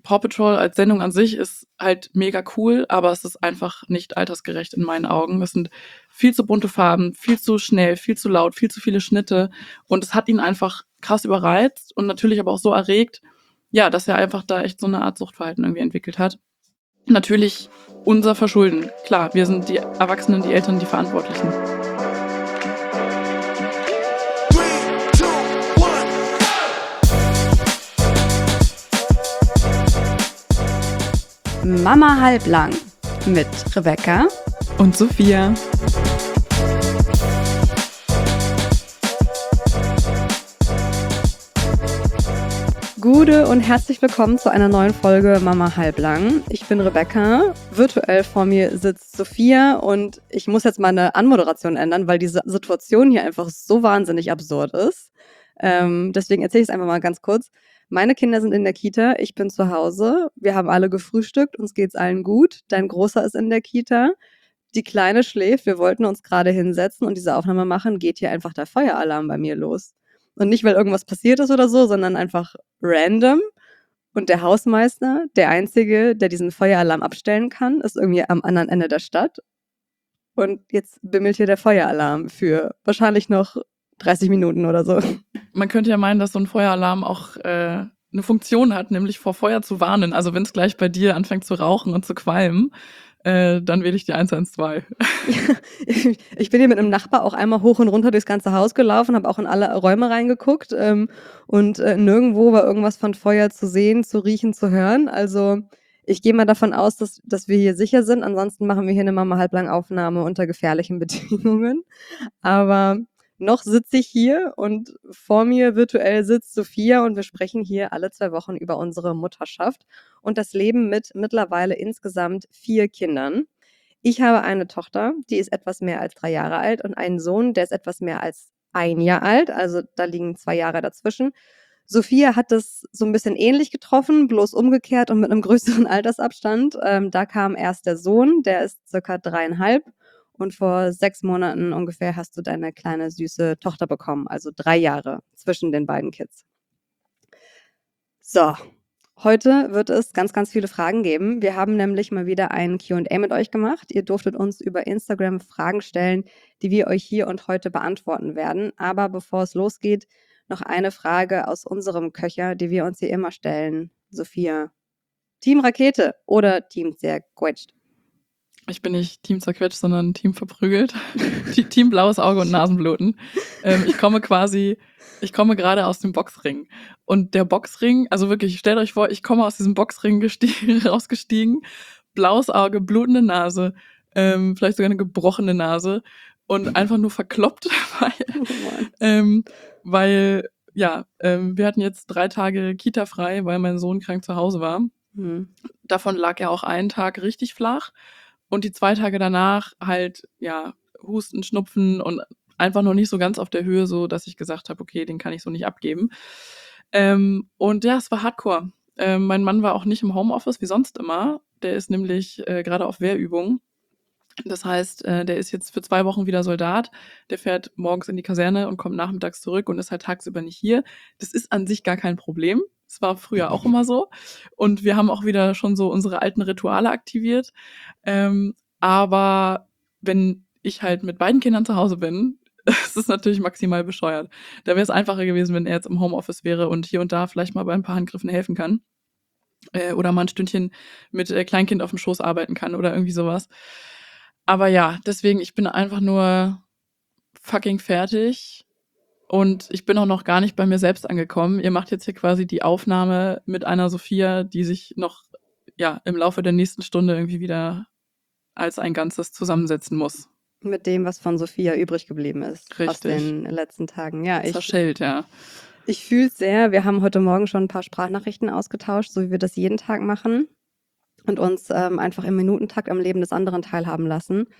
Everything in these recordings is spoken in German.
Paw Patrol als Sendung an sich ist halt mega cool, aber es ist einfach nicht altersgerecht in meinen Augen. Es sind viel zu bunte Farben, viel zu schnell, viel zu laut, viel zu viele Schnitte und es hat ihn einfach krass überreizt und natürlich aber auch so erregt, ja, dass er einfach da echt so eine Art Suchtverhalten irgendwie entwickelt hat. Natürlich unser Verschulden. Klar, wir sind die Erwachsenen, die Eltern, die Verantwortlichen. Mama halblang mit Rebecca und Sophia. Gute und herzlich willkommen zu einer neuen Folge Mama halblang. Ich bin Rebecca, virtuell vor mir sitzt Sophia und ich muss jetzt meine Anmoderation ändern, weil diese Situation hier einfach so wahnsinnig absurd ist. Deswegen erzähle ich es einfach mal ganz kurz. Meine Kinder sind in der Kita, ich bin zu Hause, wir haben alle gefrühstückt, uns geht's allen gut. Dein Großer ist in der Kita, die Kleine schläft, wir wollten uns gerade hinsetzen und diese Aufnahme machen, geht hier einfach der Feueralarm bei mir los. Und nicht, weil irgendwas passiert ist oder so, sondern einfach random. Und der Hausmeister, der Einzige, der diesen Feueralarm abstellen kann, ist irgendwie am anderen Ende der Stadt. Und jetzt bimmelt hier der Feueralarm für wahrscheinlich noch 30 Minuten oder so. Man könnte ja meinen, dass so ein Feueralarm auch eine Funktion hat, nämlich vor Feuer zu warnen. Also wenn es gleich bei dir anfängt zu rauchen und zu qualmen, dann wähle ich die 112. Ich bin hier mit einem Nachbar auch einmal hoch und runter durchs ganze Haus gelaufen, habe auch in alle Räume reingeguckt und nirgendwo war irgendwas von Feuer zu sehen, zu riechen, zu hören. Also ich gehe mal davon aus, dass wir hier sicher sind. Ansonsten machen wir hier eine Mama halblang Aufnahme unter gefährlichen Bedingungen. Aber noch sitze ich hier und vor mir virtuell sitzt Sophia und wir sprechen hier alle 2 Wochen über unsere Mutterschaft und das Leben mit mittlerweile insgesamt 4 Kindern. Ich habe eine Tochter, die ist etwas mehr als 3 Jahre alt und einen Sohn, der ist etwas mehr als 1 Jahr alt, also da liegen 2 Jahre dazwischen. Sophia hat das so ein bisschen ähnlich getroffen, bloß umgekehrt und mit einem größeren Altersabstand. Da kam erst der Sohn, der ist circa 3,5 und vor 6 Monaten ungefähr hast du deine kleine süße Tochter bekommen, also 3 Jahre zwischen den beiden Kids. So, heute wird es ganz, ganz viele Fragen geben. Wir haben nämlich mal wieder ein Q&A mit euch gemacht. Ihr durftet uns über Instagram Fragen stellen, die wir euch hier und heute beantworten werden. Aber bevor es losgeht, noch eine Frage aus unserem Köcher, die wir uns hier immer stellen. Sophia, Team Rakete oder Team zerquetscht? Ich bin nicht Team zerquetscht, sondern Team verprügelt. Team blaues Auge und Nasenbluten. Ich komme gerade aus dem Boxring. Und der Boxring, also wirklich, stellt euch vor, ich komme aus diesem Boxring rausgestiegen, blaues Auge, blutende Nase, vielleicht sogar eine gebrochene Nase und einfach nur verkloppt, weil wir hatten jetzt 3 Tage Kita frei, weil mein Sohn krank zu Hause war. Davon lag er auch einen Tag richtig flach. Und die 2 Tage danach halt, ja, Husten, Schnupfen und einfach noch nicht so ganz auf der Höhe, so dass ich gesagt habe, okay, den kann ich so nicht abgeben. Und ja, es war hardcore. Mein Mann war auch nicht im Homeoffice wie sonst immer. Der ist nämlich gerade auf Wehrübung. Das heißt, der ist jetzt für 2 Wochen wieder Soldat. Der fährt morgens in die Kaserne und kommt nachmittags zurück und ist halt tagsüber nicht hier. Das ist an sich gar kein Problem. Das war früher auch immer so. Und wir haben auch wieder schon so unsere alten Rituale aktiviert. Aber wenn ich halt mit beiden Kindern zu Hause bin, es ist natürlich maximal bescheuert. Da wäre es einfacher gewesen, wenn er jetzt im Homeoffice wäre und hier und da vielleicht mal bei ein paar Handgriffen helfen kann. Oder mal ein Stündchen mit Kleinkind auf dem Schoß arbeiten kann oder irgendwie sowas. Aber ja, deswegen, ich bin einfach nur fucking fertig. Und ich bin auch noch gar nicht bei mir selbst angekommen. Ihr macht jetzt hier quasi die Aufnahme mit einer Sophia, die sich noch im Laufe der nächsten Stunde irgendwie wieder als ein Ganzes zusammensetzen muss. Mit dem, was von Sophia übrig geblieben ist. Richtig. Aus den letzten Tagen. Ja, Zerschellt, ja. Ich fühle es sehr. Wir haben heute Morgen schon ein paar Sprachnachrichten ausgetauscht, so wie wir das jeden Tag machen. Und uns einfach im Minutentakt am Leben des anderen teilhaben lassen.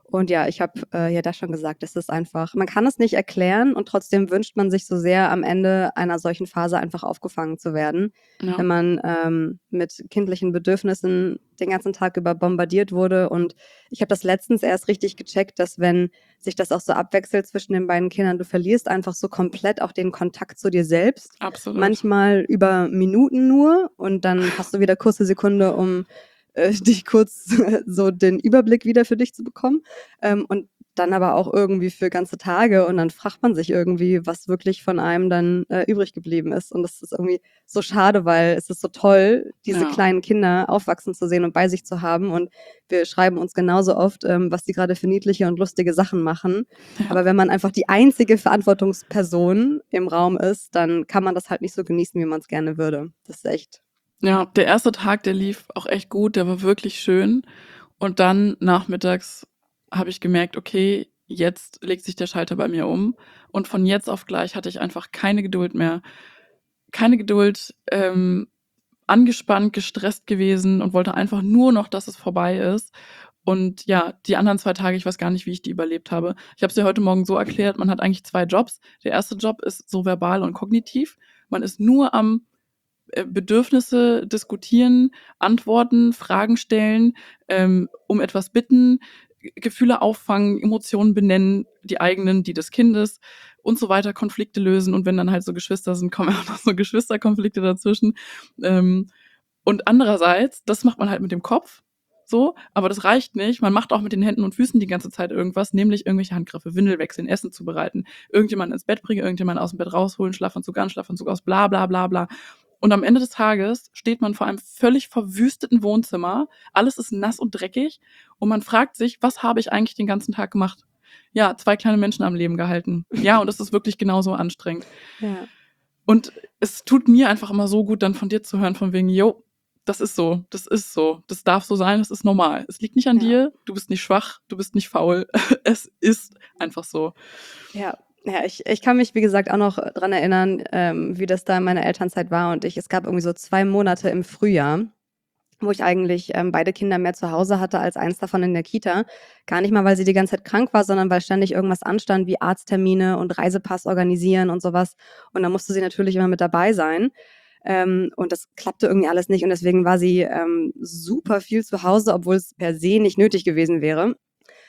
Und ja, ich habe ja das schon gesagt, es ist einfach, man kann es nicht erklären und trotzdem wünscht man sich so sehr, am Ende einer solchen Phase einfach aufgefangen zu werden. Ja, Wenn man mit kindlichen Bedürfnissen den ganzen Tag über bombardiert wurde. Und ich habe das letztens erst richtig gecheckt, dass wenn sich das auch so abwechselt zwischen den beiden Kindern, du verlierst einfach so komplett auch den Kontakt zu dir selbst. absolut. Manchmal über Minuten nur und dann hast du wieder kurze Sekunde, um dich kurz so den Überblick wieder für dich zu bekommen. Und dann aber auch irgendwie für ganze Tage und dann fragt man sich irgendwie, was wirklich von einem dann übrig geblieben ist. Und das ist irgendwie so schade, weil es ist so toll, diese Ja. kleinen Kinder aufwachsen zu sehen und bei sich zu haben. Und wir schreiben uns genauso oft, was die gerade für niedliche und lustige Sachen machen. Ja. Aber wenn man einfach die einzige Verantwortungsperson im Raum ist, dann kann man das halt nicht so genießen, wie man es gerne würde. Das ist echt. Ja, der erste Tag, der lief auch echt gut, der war wirklich schön. Und dann nachmittags habe ich gemerkt, okay, jetzt legt sich der Schalter bei mir um. Und von jetzt auf gleich hatte ich einfach keine Geduld mehr. Keine Geduld, angespannt, gestresst gewesen und wollte einfach nur noch, dass es vorbei ist. Und ja, die anderen 2 Tage, ich weiß gar nicht, wie ich die überlebt habe. Ich habe es dir heute Morgen so erklärt, man hat eigentlich 2 Jobs. Der erste Job ist so verbal und kognitiv. Man ist nur am Bedürfnisse diskutieren, antworten, Fragen stellen, um etwas bitten, Gefühle auffangen, Emotionen benennen, die eigenen, die des Kindes und so weiter, Konflikte lösen. Und wenn dann halt so Geschwister sind, kommen auch noch so Geschwisterkonflikte dazwischen. Und andererseits, das macht man halt mit dem Kopf, so, aber das reicht nicht. Man macht auch mit den Händen und Füßen die ganze Zeit irgendwas, nämlich irgendwelche Handgriffe, Windel wechseln, Essen zubereiten, irgendjemanden ins Bett bringen, irgendjemanden aus dem Bett rausholen, Schlafanzug an, Schlafanzug aus, bla bla bla bla. Und am Ende des Tages steht man vor einem völlig verwüsteten Wohnzimmer, alles ist nass und dreckig und man fragt sich, was habe ich eigentlich den ganzen Tag gemacht? Ja, 2 kleine Menschen am Leben gehalten. Ja, und es ist wirklich genauso anstrengend. Ja. Und es tut mir einfach immer so gut, dann von dir zu hören, von wegen, jo, das ist so, das darf so sein, das ist normal. Es liegt nicht an dir, du bist nicht schwach, du bist nicht faul, es ist einfach so. Ja, ich kann mich, wie gesagt, auch noch dran erinnern, wie das da in meiner Elternzeit war. Und es gab irgendwie so 2 Monate im Frühjahr, wo ich eigentlich beide Kinder mehr zu Hause hatte als eins davon in der Kita. Gar nicht mal, weil sie die ganze Zeit krank war, sondern weil ständig irgendwas anstand, wie Arzttermine und Reisepass organisieren und sowas. Und da musste sie natürlich immer mit dabei sein. Und das klappte irgendwie alles nicht. Und deswegen war sie super viel zu Hause, obwohl es per se nicht nötig gewesen wäre.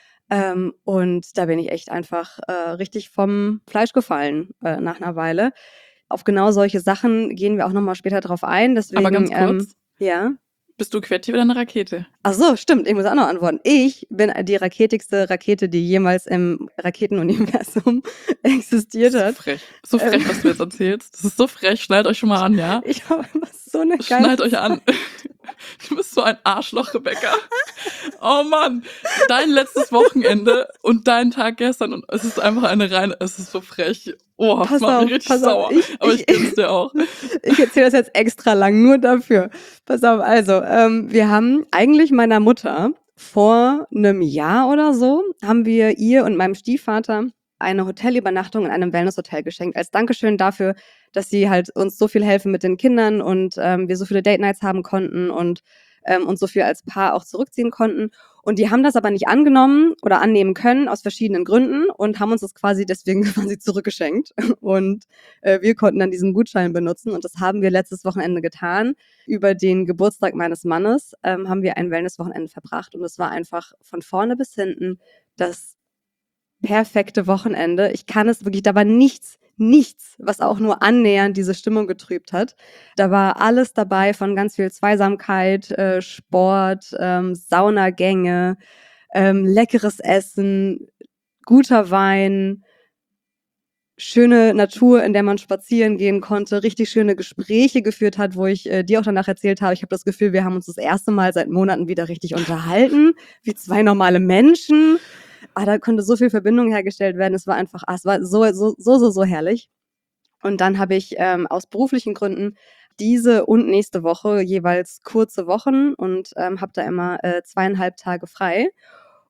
Und da bin ich echt einfach richtig vom Fleisch gefallen nach einer Weile. Auf genau solche Sachen gehen wir auch noch mal später drauf ein. Deswegen, Aber ganz kurz, ja. bist du QWERTY oder eine Rakete? Ach so, stimmt, ich muss auch noch antworten. Ich bin die raketigste Rakete, die jemals im Raketenuniversum existiert So hat. frech. So frech, was du jetzt erzählst. Das ist so frech. Schnallt euch schon mal an, ja? Ich habe einfach so eine geile... Schnallt euch an. Du bist so ein Arschloch, Rebecca. Oh Mann, dein letztes Wochenende und dein Tag gestern und es ist einfach es ist so frech. Oh, das macht mich richtig sauer. Aber ich gönn's dir auch. Ich erzähle das jetzt extra lang, nur dafür. Pass auf, also, wir haben eigentlich meiner Mutter vor einem Jahr oder so, haben wir ihr und meinem Stiefvater eine Hotelübernachtung in einem Wellnesshotel geschenkt, als Dankeschön dafür, dass sie halt uns so viel helfen mit den Kindern und wir so viele Date-Nights haben konnten und uns so viel als Paar auch zurückziehen konnten. Und die haben das aber nicht angenommen oder annehmen können aus verschiedenen Gründen und haben uns das deswegen quasi zurückgeschenkt. Und wir konnten dann diesen Gutschein benutzen und das haben wir letztes Wochenende getan. Über den Geburtstag meines Mannes haben wir ein Wellnesswochenende verbracht und es war einfach von vorne bis hinten das perfekte Wochenende. Ich kann es wirklich, da war nichts, was auch nur annähernd diese Stimmung getrübt hat. Da war alles dabei von ganz viel Zweisamkeit, Sport, Saunagänge, leckeres Essen, guter Wein, schöne Natur, in der man spazieren gehen konnte, richtig schöne Gespräche geführt hat, wo ich dir auch danach erzählt habe, ich habe das Gefühl, wir haben uns das erste Mal seit Monaten wieder richtig unterhalten, wie 2 normale Menschen. Da konnte so viel Verbindung hergestellt werden. Es war einfach, es war so herrlich. Und dann habe ich aus beruflichen Gründen diese und nächste Woche jeweils kurze Wochen und habe da immer 2,5 Tage frei.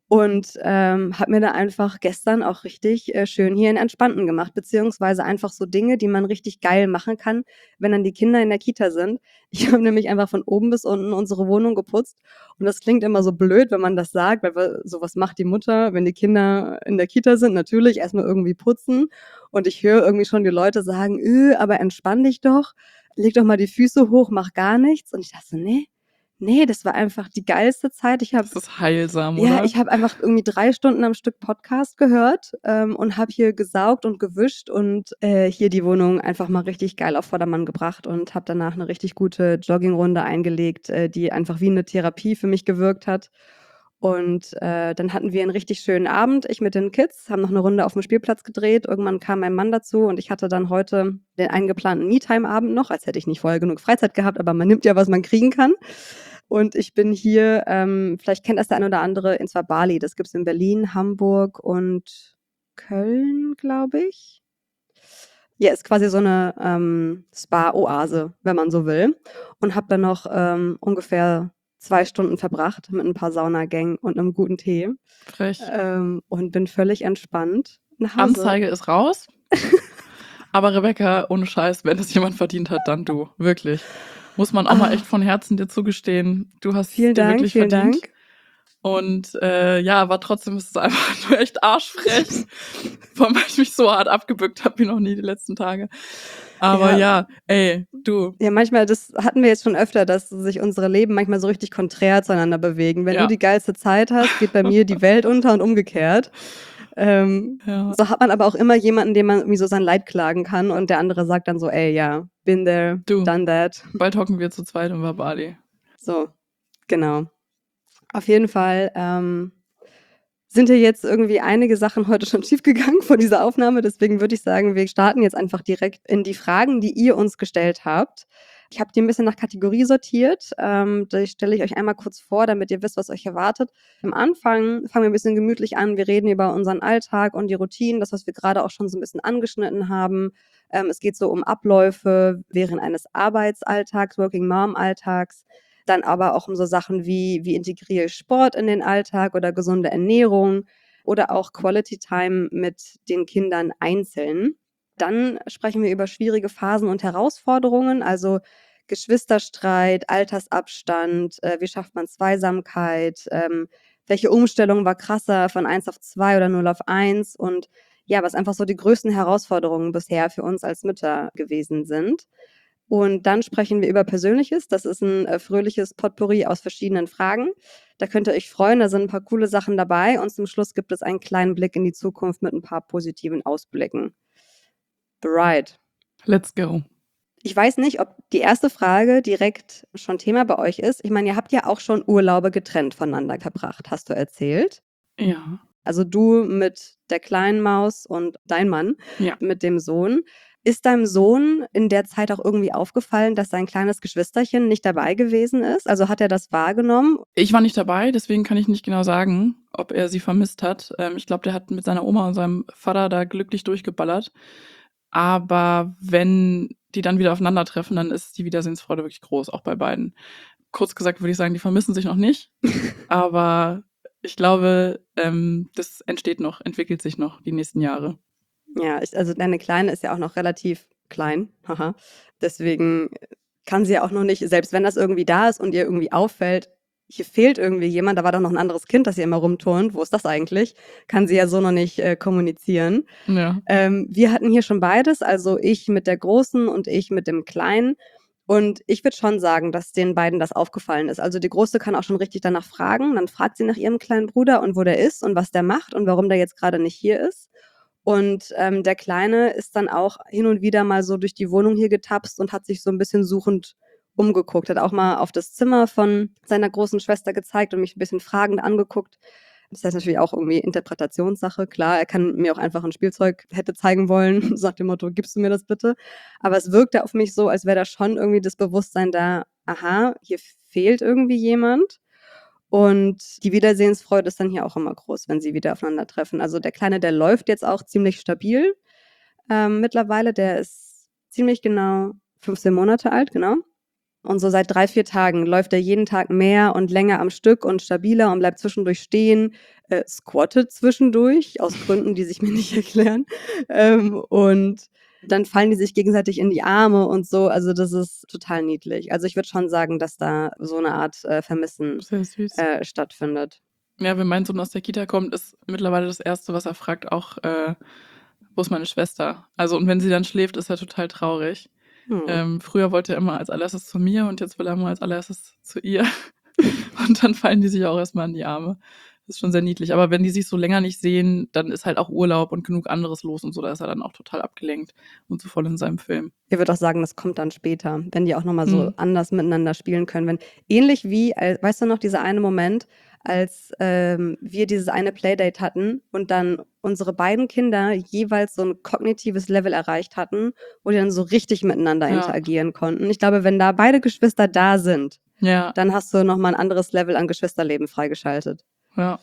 Und habe mir da einfach gestern auch richtig schön hier 'n Entspannten gemacht, beziehungsweise einfach so Dinge, die man richtig geil machen kann, wenn dann die Kinder in der Kita sind. Ich habe nämlich einfach von oben bis unten unsere Wohnung geputzt und das klingt immer so blöd, wenn man das sagt, weil so was macht die Mutter, wenn die Kinder in der Kita sind? Natürlich erst mal irgendwie putzen und ich höre irgendwie schon die Leute sagen: aber entspann dich doch, leg doch mal die Füße hoch, mach gar nichts.“ Und ich dachte so: „Ne, das war einfach die geilste Zeit.“ Das ist heilsam, Ja, oder? ich habe einfach irgendwie 3 Stunden am Stück Podcast gehört, und habe hier gesaugt und gewischt und hier die Wohnung einfach mal richtig geil auf Vordermann gebracht und habe danach 'ne richtig gute Joggingrunde eingelegt, die einfach wie 'ne Therapie für mich gewirkt hat. Und dann hatten wir 'n richtig schönen Abend, ich mit den Kids, haben noch 'ne Runde aufm Spielplatz gedreht. Irgendwann kam mein Mann dazu und ich hatte dann heute den eingeplanten Me-Time-Abend noch, als hätte ich nicht vorher genug Freizeit gehabt, aber man nimmt ja, was man kriegen kann. Und ich bin hier, vielleicht kennt das der eine oder andere, in zwar Bali. Das gibt's in Berlin, Hamburg und Köln, glaube ich. Ja, ist quasi so 'ne Spa-Oase, wenn man so will. Und habe dann noch ungefähr 2 Stunden verbracht mit 'n paar Saunagängen und 'nem guten Tee, Frech. und bin völlig entspannt nach Hause. Anzeige ist raus. Aber Rebecca, ohne Scheiß, wenn das jemand verdient hat, dann du. Wirklich. Muss man auch mal echt Ah, von Herzen dir zugestehen. Du hast es vielen dir Dank, wirklich vielen verdient. Dank. Und ja, aber trotzdem ist es einfach nur echt arschfrech. Vor allem, weil ich mich so hart abgebückt habe wie noch nie die letzten Tage. Aber Ja, ja, ey, du. ja, manchmal, das hatten wir jetzt schon öfter, dass sich unsere Leben manchmal so richtig konträr zueinander bewegen. Wenn du Ja. die geilste Zeit hast, geht bei mir die Welt unter und umgekehrt. Ja, So hat man aber auch immer jemanden, dem man irgendwie so sein Leid klagen kann und der andere sagt dann so: „Ey, ja, been there, du. done that.“ Bald hocken wir zu zweit in Bali. So, genau. Auf jeden Fall, sind hier jetzt irgendwie einige Sachen heute schon schiefgegangen vor dieser Aufnahme. Deswegen würde ich sagen, wir starten jetzt einfach direkt in die Fragen, die ihr uns gestellt habt. Ich habe die 'n bisschen nach Kategorie sortiert. Die stelle ich euch einmal kurz vor, damit ihr wisst, was euch erwartet. Am Anfang fangen wir 'n bisschen gemütlich an. Wir reden über unseren Alltag und die Routinen, das, was wir grade auch schon so 'n bisschen angeschnitten haben. Es geht so um Abläufe während eines Arbeitsalltags, Working-Mom-Alltags. Dann aber auch um so Sachen wie integriere ich Sport in den Alltag oder gesunde Ernährung oder auch Quality Time mit den Kindern einzeln. Dann sprechen wir über schwierige Phasen und Herausforderungen, also Geschwisterstreit, Altersabstand, wie schafft man Zweisamkeit, welche Umstellung war krasser von 1 auf 2 oder 0 auf 1 und ja, was einfach so die größten Herausforderungen bisher für uns als Mütter gewesen sind. Und dann sprechen wir über Persönliches. Das ist 'n fröhliches Potpourri aus verschiedenen Fragen. Da könnt ihr euch freuen, da sind 'n paar coole Sachen dabei und zum Schluss gibt es einen kleinen Blick in die Zukunft mit 'n paar positiven Ausblicken. Bereit. Let's go. Ich weiß nicht, ob die erste Frage direkt schon Thema bei euch ist. Ich meine, ihr habt ja auch schon Urlaube getrennt voneinander verbracht, hast du erzählt. Ja. Also du mit der kleinen Maus und dein Mann Ja. mit dem Sohn. Ist deinem Sohn in der Zeit auch irgendwie aufgefallen, dass sein kleines Geschwisterchen nicht dabei gewesen ist? Also, hat er das wahrgenommen? Ich war nicht dabei, deswegen kann ich nicht genau sagen, ob er sie vermisst hat. Ich glaube, der hat mit seiner Oma und seinem Vater da glücklich durchgeballert. Aber wenn die dann wieder aufeinandertreffen, dann ist die Wiedersehensfreude wirklich groß, auch bei beiden. Kurz gesagt würde ich sagen, die vermissen sich noch nicht, aber ich glaube, das entwickelt sich noch die nächsten Jahre. Ja, also deine Kleine ist ja auch noch relativ klein, haha. Deswegen kann sie ja auch noch nicht, selbst wenn das irgendwie da ist und ihr irgendwie auffällt, hier fehlt irgendwie jemand, da war doch noch 'n anderes Kind, das hier immer rumturnt. Wo ist das eigentlich? Kann sie ja so noch nicht kommunizieren. Ja. Wir hatten hier schon beides, also ich mit der Großen und ich mit dem Kleinen. Und ich würde schon sagen, dass den beiden das aufgefallen ist. Also die Große kann auch schon richtig danach fragen. Dann fragt sie nach ihrem kleinen Bruder und wo der ist und was der macht und warum der jetzt grade nicht hier ist. Und der Kleine ist dann auch hin und wieder mal so durch die Wohnung hier getapst und hat sich so 'n bisschen suchend umgeguckt, hat auch mal auf das Zimmer von seiner großen Schwester gezeigt und mich 'n bisschen fragend angeguckt. Das ist natürlich auch irgendwie Interpretationssache. Klar, er kann mir auch einfach 'n Spielzeug hätte zeigen wollen, so nach dem Motto: „Gibst du mir das bitte?“ Aber es wirkte auf mich so, als wäre da schon irgendwie das Bewusstsein da: „Aha, hier fehlt irgendwie jemand.“ Und die Wiedersehensfreude ist dann hier auch immer groß, wenn sie wieder aufeinandertreffen. Also, der Kleine, der läuft jetzt auch ziemlich stabil, mittlerweile. Der ist ziemlich genau 15 Monate alt, genau. Und so seit 3, 4 Tagen läuft er jeden Tag mehr und länger am Stück und stabiler und bleibt zwischendurch stehen, squattet zwischendurch aus Gründen, die sich mir nicht erklären. Und dann fallen die sich gegenseitig in die Arme und so. Also das ist total niedlich. Also ich würde schon sagen, dass da so eine Art Vermissen Sehr süß. stattfindet. Ja, wenn mein Sohn aus der Kita kommt, ist mittlerweile das Erste, was er fragt, auch, wo ist meine Schwester? Also, und wenn sie dann schläft, ist er total traurig. Früher wollte er immer als allererstes zu mir und jetzt will er immer als allererstes zu ihr. Und dann fallen die sich auch erstmal in die Arme. Das ist schon sehr niedlich. Aber wenn die sich so länger nicht sehen, dann ist halt auch Urlaub und genug anderes los und so. Da ist er dann auch total abgelenkt und so voll in seinem Film. Ich würde auch sagen, das kommt dann später, wenn die auch noch mal so anders miteinander spielen können. Wenn ähnlich wie, weißt du noch, dieser eine Moment, als wir dieses eine Playdate hatten und dann unsere beiden Kinder jeweils so ein kognitives Level erreicht hatten, wo die dann so richtig miteinander interagieren konnten. Ich glaube, wenn da beide Geschwister da sind, dann hast du noch mal ein anderes Level an Geschwisterleben freigeschaltet. Ja.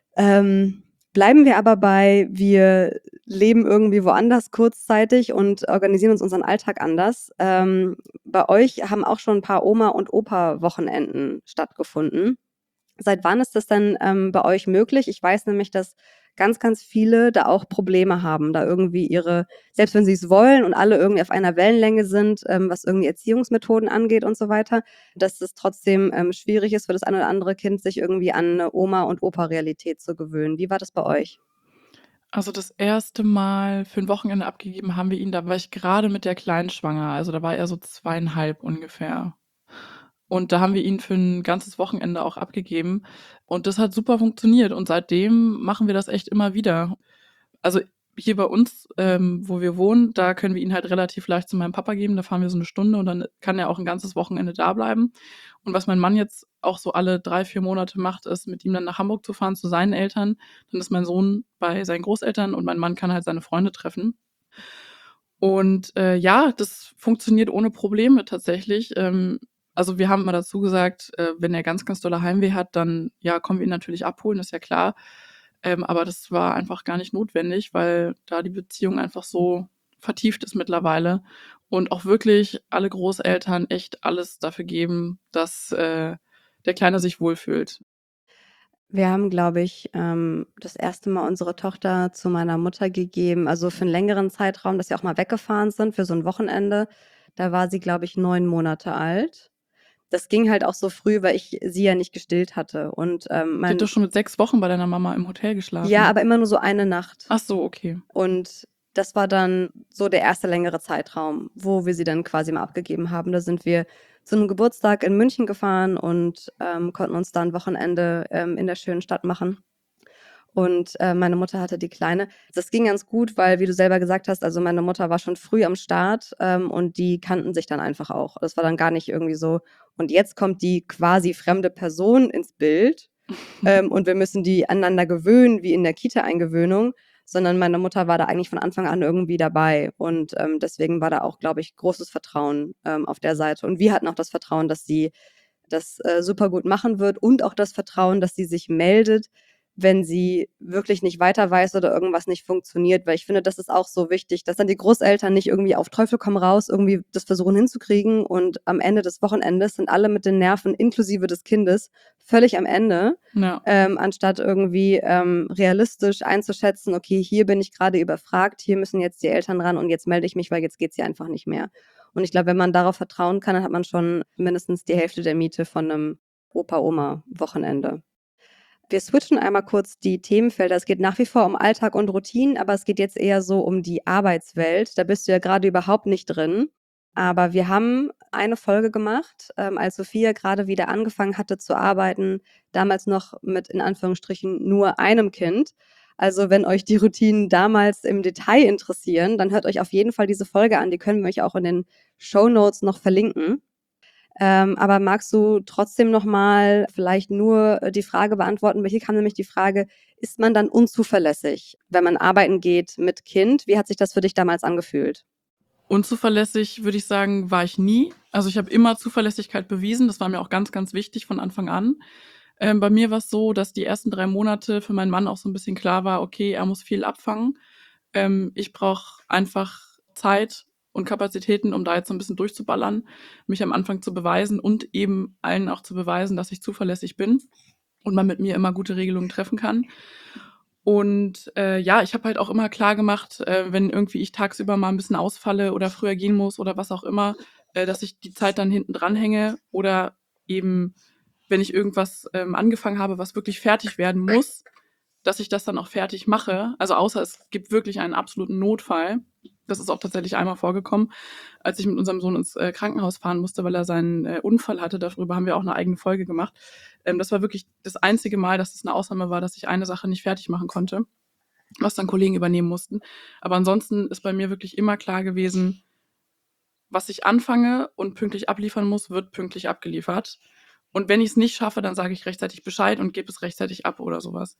Bleiben wir aber bei, wir leben irgendwie woanders kurzzeitig und organisieren uns unseren Alltag anders. Bei euch haben auch schon ein paar Oma- und Opa-Wochenenden stattgefunden. Seit wann ist das denn bei euch möglich? Ich weiß nämlich, dass ganz, ganz viele da auch Probleme haben, da irgendwie selbst wenn sie es wollen und alle irgendwie auf einer Wellenlänge sind, was irgendwie Erziehungsmethoden angeht und so weiter, dass es trotzdem schwierig ist für das eine oder andere Kind, sich irgendwie an eine Oma- und Opa-Realität zu gewöhnen. Wie war das bei euch? Also, das erste Mal für 'n Wochenende abgegeben haben wir ihn, da war ich grade mit der Kleinen schwanger. Also, da war er so 2,5 ungefähr. Und da haben wir ihn für 'n ganzes Wochenende auch abgegeben. Und das hat super funktioniert. Und seitdem machen wir das echt immer wieder. Also, hier bei uns, wo wir wohnen, da können wir ihn halt relativ leicht zu meinem Papa geben. Da fahren wir so 'ne Stunde und dann kann er auch 'n ganzes Wochenende da bleiben. Und was mein Mann jetzt auch so alle 3, 4 Monate macht, ist, mit ihm dann nach Hamburg zu fahren zu seinen Eltern. Dann ist mein Sohn bei seinen Großeltern und mein Mann kann halt seine Freunde treffen. Und, ja, das funktioniert ohne Probleme tatsächlich. Also, wir haben immer dazu gesagt, wenn er ganz, ganz dolle Heimweh hat, dann, ja, kommen wir ihn natürlich abholen, ist ja klar. Aber das war einfach gar nicht notwendig, weil da die Beziehung einfach so vertieft ist mittlerweile und auch wirklich alle Großeltern echt alles dafür geben, dass, der Kleine sich wohlfühlt. Wir haben, glaube ich, das erste Mal unsere Tochter zu meiner Mutter gegeben, also für 'n längeren Zeitraum, dass wir auch mal weggefahren sind für so 'n Wochenende. Da war sie, glaube ich, 9 Monate alt. Das ging halt auch so früh, weil ich sie ja nicht gestillt hatte und, Die hat doch schon mit 6 Wochen bei deiner Mama im Hotel ja, geschlafen. aber immer nur so eine Nacht. Ach so, okay. Und das war dann so der erste längere Zeitraum, wo wir sie dann quasi mal abgegeben haben. Da sind wir zu 'nem Geburtstag in München gefahren und, konnten uns da 'n Wochenende, in der schönen Stadt machen. Und, meine Mutter hatte die Kleine. Das ging ganz gut, weil, wie du selber gesagt hast, also meine Mutter war schon früh am Start, und die kannten sich dann einfach auch. Das war dann gar nicht irgendwie so: „Und jetzt kommt die quasi fremde Person ins Bild, und wir müssen die aneinander gewöhnen wie in der Kita-Eingewöhnung“, sondern meine Mutter war da eigentlich von Anfang an irgendwie dabei. Und, deswegen war da auch, glaube ich, großes Vertrauen, auf der Seite. Und wir hatten auch das Vertrauen, dass sie das, super gut machen wird und auch das Vertrauen, dass sie sich meldet, wenn sie wirklich nicht weiter weiß oder irgendwas nicht funktioniert. Weil ich finde, das ist auch so wichtig, dass dann die Großeltern nicht irgendwie auf Teufel komm raus irgendwie das versuchen hinzukriegen und am Ende des Wochenendes sind alle mit den Nerven inklusive des Kindes völlig am Ende, Ja. anstatt irgendwie, realistisch einzuschätzen: „Okay, hier bin ich grade überfragt, hier müssen jetzt die Eltern ran und jetzt melde ich mich, weil jetzt geht's hier einfach nicht mehr.“ Und ich glaube, wenn man darauf vertrauen kann, dann hat man schon mindestens die Hälfte der Miete von 'nem Opa-Oma-Wochenende. Wir switchen einmal kurz die Themenfelder. Es geht nach wie vor um Alltag und Routinen, aber es geht jetzt eher so um die Arbeitswelt. Da bist du ja grade überhaupt nicht drin. Aber wir haben eine Folge gemacht, als Sophia grade wieder angefangen hatte zu arbeiten, damals noch mit in Anführungsstrichen nur einem Kind. Also, wenn euch die Routinen damals im Detail interessieren, dann hört euch auf jeden Fall diese Folge an. Die können wir euch auch in den Shownotes noch verlinken. Aber magst du trotzdem noch mal vielleicht nur, die Frage beantworten, weil hier kam nämlich die Frage: Ist man dann unzuverlässig, wenn man arbeiten geht mit Kind? Wie hat sich das für dich damals angefühlt? Unzuverlässig würde ich sagen, war ich nie. Also, ich habe immer Zuverlässigkeit bewiesen. Das war mir auch ganz, ganz wichtig von Anfang an. Bei mir war's so, dass die ersten 3 Monate für meinen Mann auch so 'n bisschen klar war, okay, er muss viel abfangen. Ich brauche einfach Zeit und Kapazitäten, um da jetzt so ein bisschen durchzuballern, mich am Anfang zu beweisen und eben allen auch zu beweisen, dass ich zuverlässig bin und man mit mir immer gute Regelungen treffen kann. Und ja, ich habe halt auch immer klar gemacht, wenn irgendwie ich tagsüber mal ein bisschen ausfalle oder früher gehen muss oder was auch immer, dass ich die Zeit dann hinten dranhänge oder eben, wenn ich irgendwas angefangen habe, was wirklich fertig werden muss, dass ich das dann auch fertig mache. Also außer es gibt wirklich einen absoluten Notfall. Das ist auch tatsächlich einmal vorgekommen, als ich mit unserem Sohn ins Krankenhaus fahren musste, weil er seinen Unfall hatte. Darüber haben wir auch eine eigene Folge gemacht. Das war wirklich das einzige Mal, dass es eine Ausnahme war, dass ich eine Sache nicht fertig machen konnte, was dann Kollegen übernehmen mussten. Aber ansonsten ist bei mir wirklich immer klar gewesen, was ich anfange und pünktlich abliefern muss, wird pünktlich abgeliefert. Und wenn ich es nicht schaffe, dann sage ich rechtzeitig Bescheid und gebe es rechtzeitig ab oder sowas.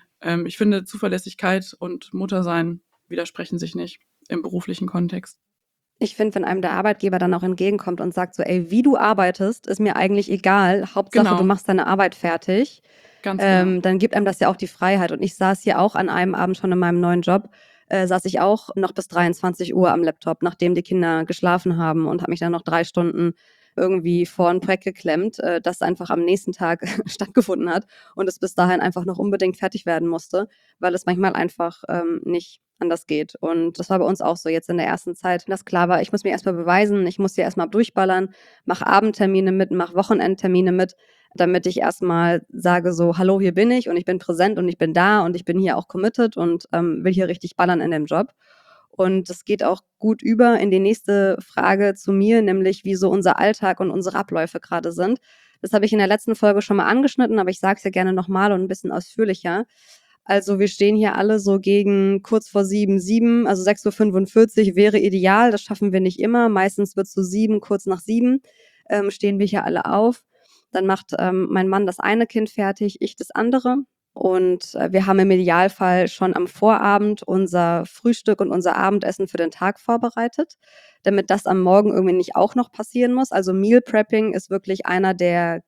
Ich finde, Zuverlässigkeit und Muttersein widersprechen sich nicht im beruflichen Kontext. Ich finde, wenn einem der Arbeitgeber dann auch entgegenkommt und sagt so: „Ey, wie du arbeitest, ist mir eigentlich egal. Hauptsache, du machst deine Arbeit fertig.“ Ganz genau. Dann gibt einem das ja auch die Freiheit. Und ich saß hier auch an einem Abend schon in meinem neuen Job, saß ich auch noch bis 23 Uhr am Laptop, nachdem die Kinder geschlafen haben und habe mich dann noch 3 Stunden irgendwie vor 'n Projekt geklemmt, das einfach am nächsten Tag stattgefunden hat und es bis dahin einfach noch unbedingt fertig werden musste, weil es manchmal einfach, nicht anders geht. Und das war bei uns auch so jetzt in der ersten Zeit, dass klar war, ich muss mich erst mal beweisen, ich muss hier erst mal durchballern, mache Abendtermine mit, mache Wochenendtermine mit, damit ich erst mal sage so: „Hallo, hier bin ich und ich bin präsent und ich bin da und ich bin hier auch committed und, will hier richtig ballern in dem Job.“ Und das geht auch gut über in die nächste Frage zu mir, nämlich wie so unser Alltag und unsere Abläufe grade sind. Das habe ich in der letzten Folge schon mal angeschnitten, aber ich sage es ja gerne noch mal und 'n bisschen ausführlicher. Also, wir stehen hier alle so gegen kurz vor 7, also 6:45 wäre ideal. Das schaffen wir nicht immer. Meistens wird's so 7, kurz nach 7, stehen wir hier alle auf. Dann macht, mein Mann das eine Kind fertig, ich das andere. Und, wir haben im Idealfall schon am Vorabend unser Frühstück und unser Abendessen für den Tag vorbereitet, damit das am Morgen irgendwie nicht auch noch passieren muss. Also, Meal Prepping ist wirklich einer der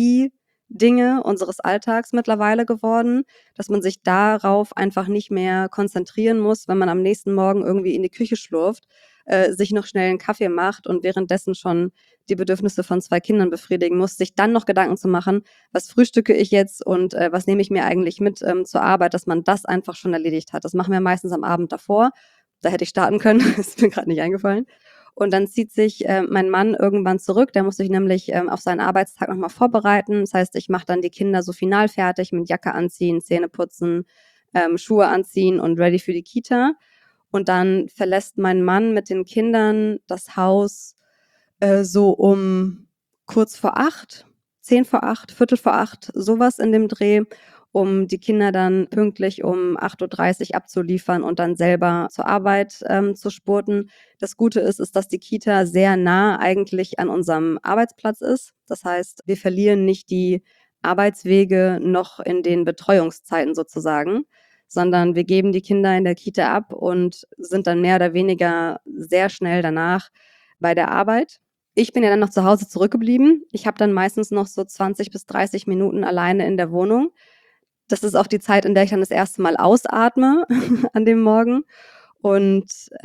Key-Dinge unseres Alltags mittlerweile geworden, dass man sich darauf einfach nicht mehr konzentrieren muss, wenn man am nächsten Morgen irgendwie in die Küche schlurft, sich noch schnell 'n Kaffee macht und währenddessen schon die Bedürfnisse von 2 Kindern befriedigen muss, sich dann noch Gedanken zu machen: „Was frühstücke ich jetzt und, was nehme ich mir eigentlich mit, zur Arbeit?“ Dass man das einfach schon erledigt hat. Das machen wir meistens am Abend davor. Da hätte ich starten können, ist mir grad nicht eingefallen. Und dann zieht sich, mein Mann irgendwann zurück. Der muss sich nämlich, auf seinen Arbeitstag noch mal vorbereiten. Das heißt, ich mache dann die Kinder so final fertig mit Jacke anziehen, Zähne putzen, Schuhe anziehen und ready für die Kita. Und dann verlässt mein Mann mit den Kindern das Haus, so um kurz vor 8, 10 vor 8, Viertel vor 8, sowas in dem Dreh, um die Kinder dann pünktlich um 8:30 abzuliefern und dann selber zur Arbeit, zu spurten. Das Gute ist, dass die Kita sehr nah eigentlich an unserem Arbeitsplatz ist. Das heißt, wir verlieren nicht die Arbeitswege noch in den Betreuungszeiten sozusagen, sondern wir geben die Kinder in der Kita ab und sind dann mehr oder weniger sehr schnell danach bei der Arbeit. Ich bin ja dann noch zu Hause zurückgeblieben. Ich habe dann meistens noch so 20 bis 30 Minuten alleine in der Wohnung. Das ist auch die Zeit, in der ich dann das erste Mal ausatme an dem Morgen und,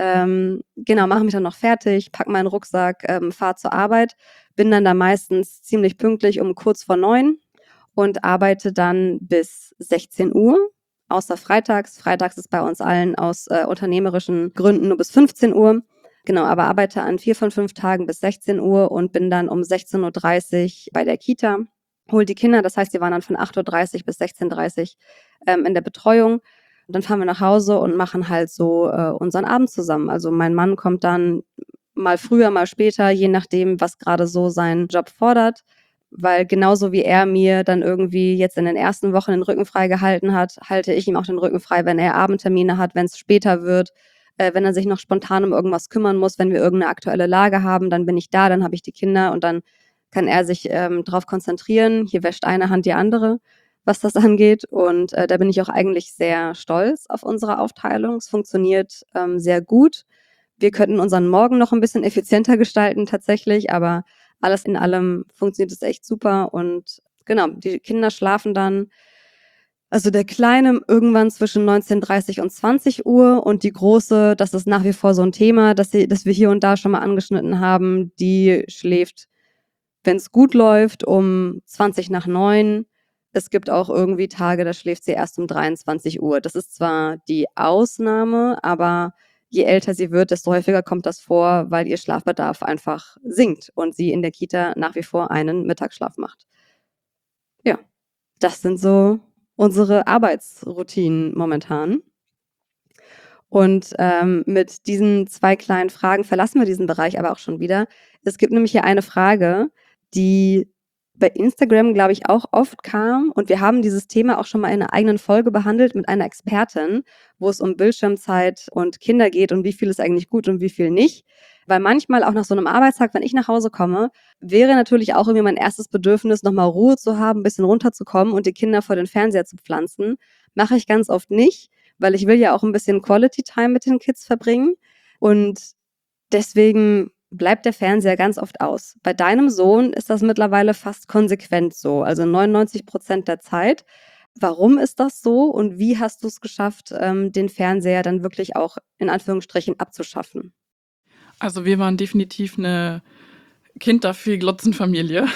genau, mache mich dann noch fertig, packe meinen Rucksack, fahre zur Arbeit, bin dann da meistens ziemlich pünktlich um kurz vor 9 und arbeite dann bis 16 Uhr, außer freitags. Freitags ist bei uns allen aus, unternehmerischen Gründen nur bis 15 Uhr. Genau, aber arbeite an 4 von 5 Tagen bis 16 Uhr und bin dann um 16:30 bei der Kita, hole die Kinder. Das heißt, die waren dann von 8:30 bis 16:30, in der Betreuung. Und dann fahren wir nach Hause und machen halt so, unseren Abend zusammen. Also, mein Mann kommt dann mal früher, mal später, je nachdem, was grade so sein Job fordert, weil genauso wie er mir dann irgendwie jetzt in den ersten Wochen den Rücken frei gehalten hat, halte ich ihm auch den Rücken frei, wenn er Abendtermine hat, wenn's später wird, wenn er sich noch spontan um irgendwas kümmern muss, wenn wir irgend 'ne aktuelle Lage haben, dann bin ich da, dann habe ich die Kinder und dann kann er sich, drauf konzentrieren. Hier wäscht eine Hand die andere, was das angeht. Und, da bin ich auch eigentlich sehr stolz auf unsere Aufteilung. Es funktioniert, sehr gut. Wir könnten unseren Morgen noch 'n bisschen effizienter gestalten tatsächlich, aber alles in allem funktioniert es echt super und genau, die Kinder schlafen dann Also der Kleine irgendwann zwischen 19:30 und 20 Uhr und die Große, das ist nach wie vor so ein Thema, dass wir hier und da schon mal angeschnitten haben, die schläft, wenn es gut läuft, um 20 nach 9. Es gibt auch irgendwie Tage, da schläft sie erst um 23 Uhr. Das ist zwar die Ausnahme, aber je älter sie wird, desto häufiger kommt das vor, weil ihr Schlafbedarf einfach sinkt und sie in der Kita nach wie vor einen Mittagsschlaf macht. Ja, das sind so unsere Arbeitsroutinen momentan. Und, mit diesen 2 kleinen Fragen verlassen wir diesen Bereich aber auch schon wieder. Es gibt nämlich hier eine Frage, die bei Instagram, glaube ich, auch oft kam und wir haben dieses Thema auch schon mal in 'ner eigenen Folge behandelt mit einer Expertin, wo es um Bildschirmzeit und Kinder geht und wie viel ist eigentlich gut und wie viel nicht. Weil manchmal auch nach so 'nem Arbeitstag, wenn ich nach Hause komme, wäre natürlich auch irgendwie mein erstes Bedürfnis, noch mal Ruhe zu haben, 'n bisschen runterzukommen und die Kinder vor den Fernseher zu pflanzen. Mache ich ganz oft nicht, weil ich will ja auch 'n bisschen Quality Time mit den Kids verbringen und deswegen bleibt der Fernseher ganz oft aus. Bei deinem Sohn ist das mittlerweile fast konsequent so, also 99% der Zeit. Warum ist das so und wie hast du's geschafft, den Fernseher dann wirklich auch in Anführungsstrichen abzuschaffen? Also, wir waren definitiv 'ne Kind-darf-viel-glotzen-Familie.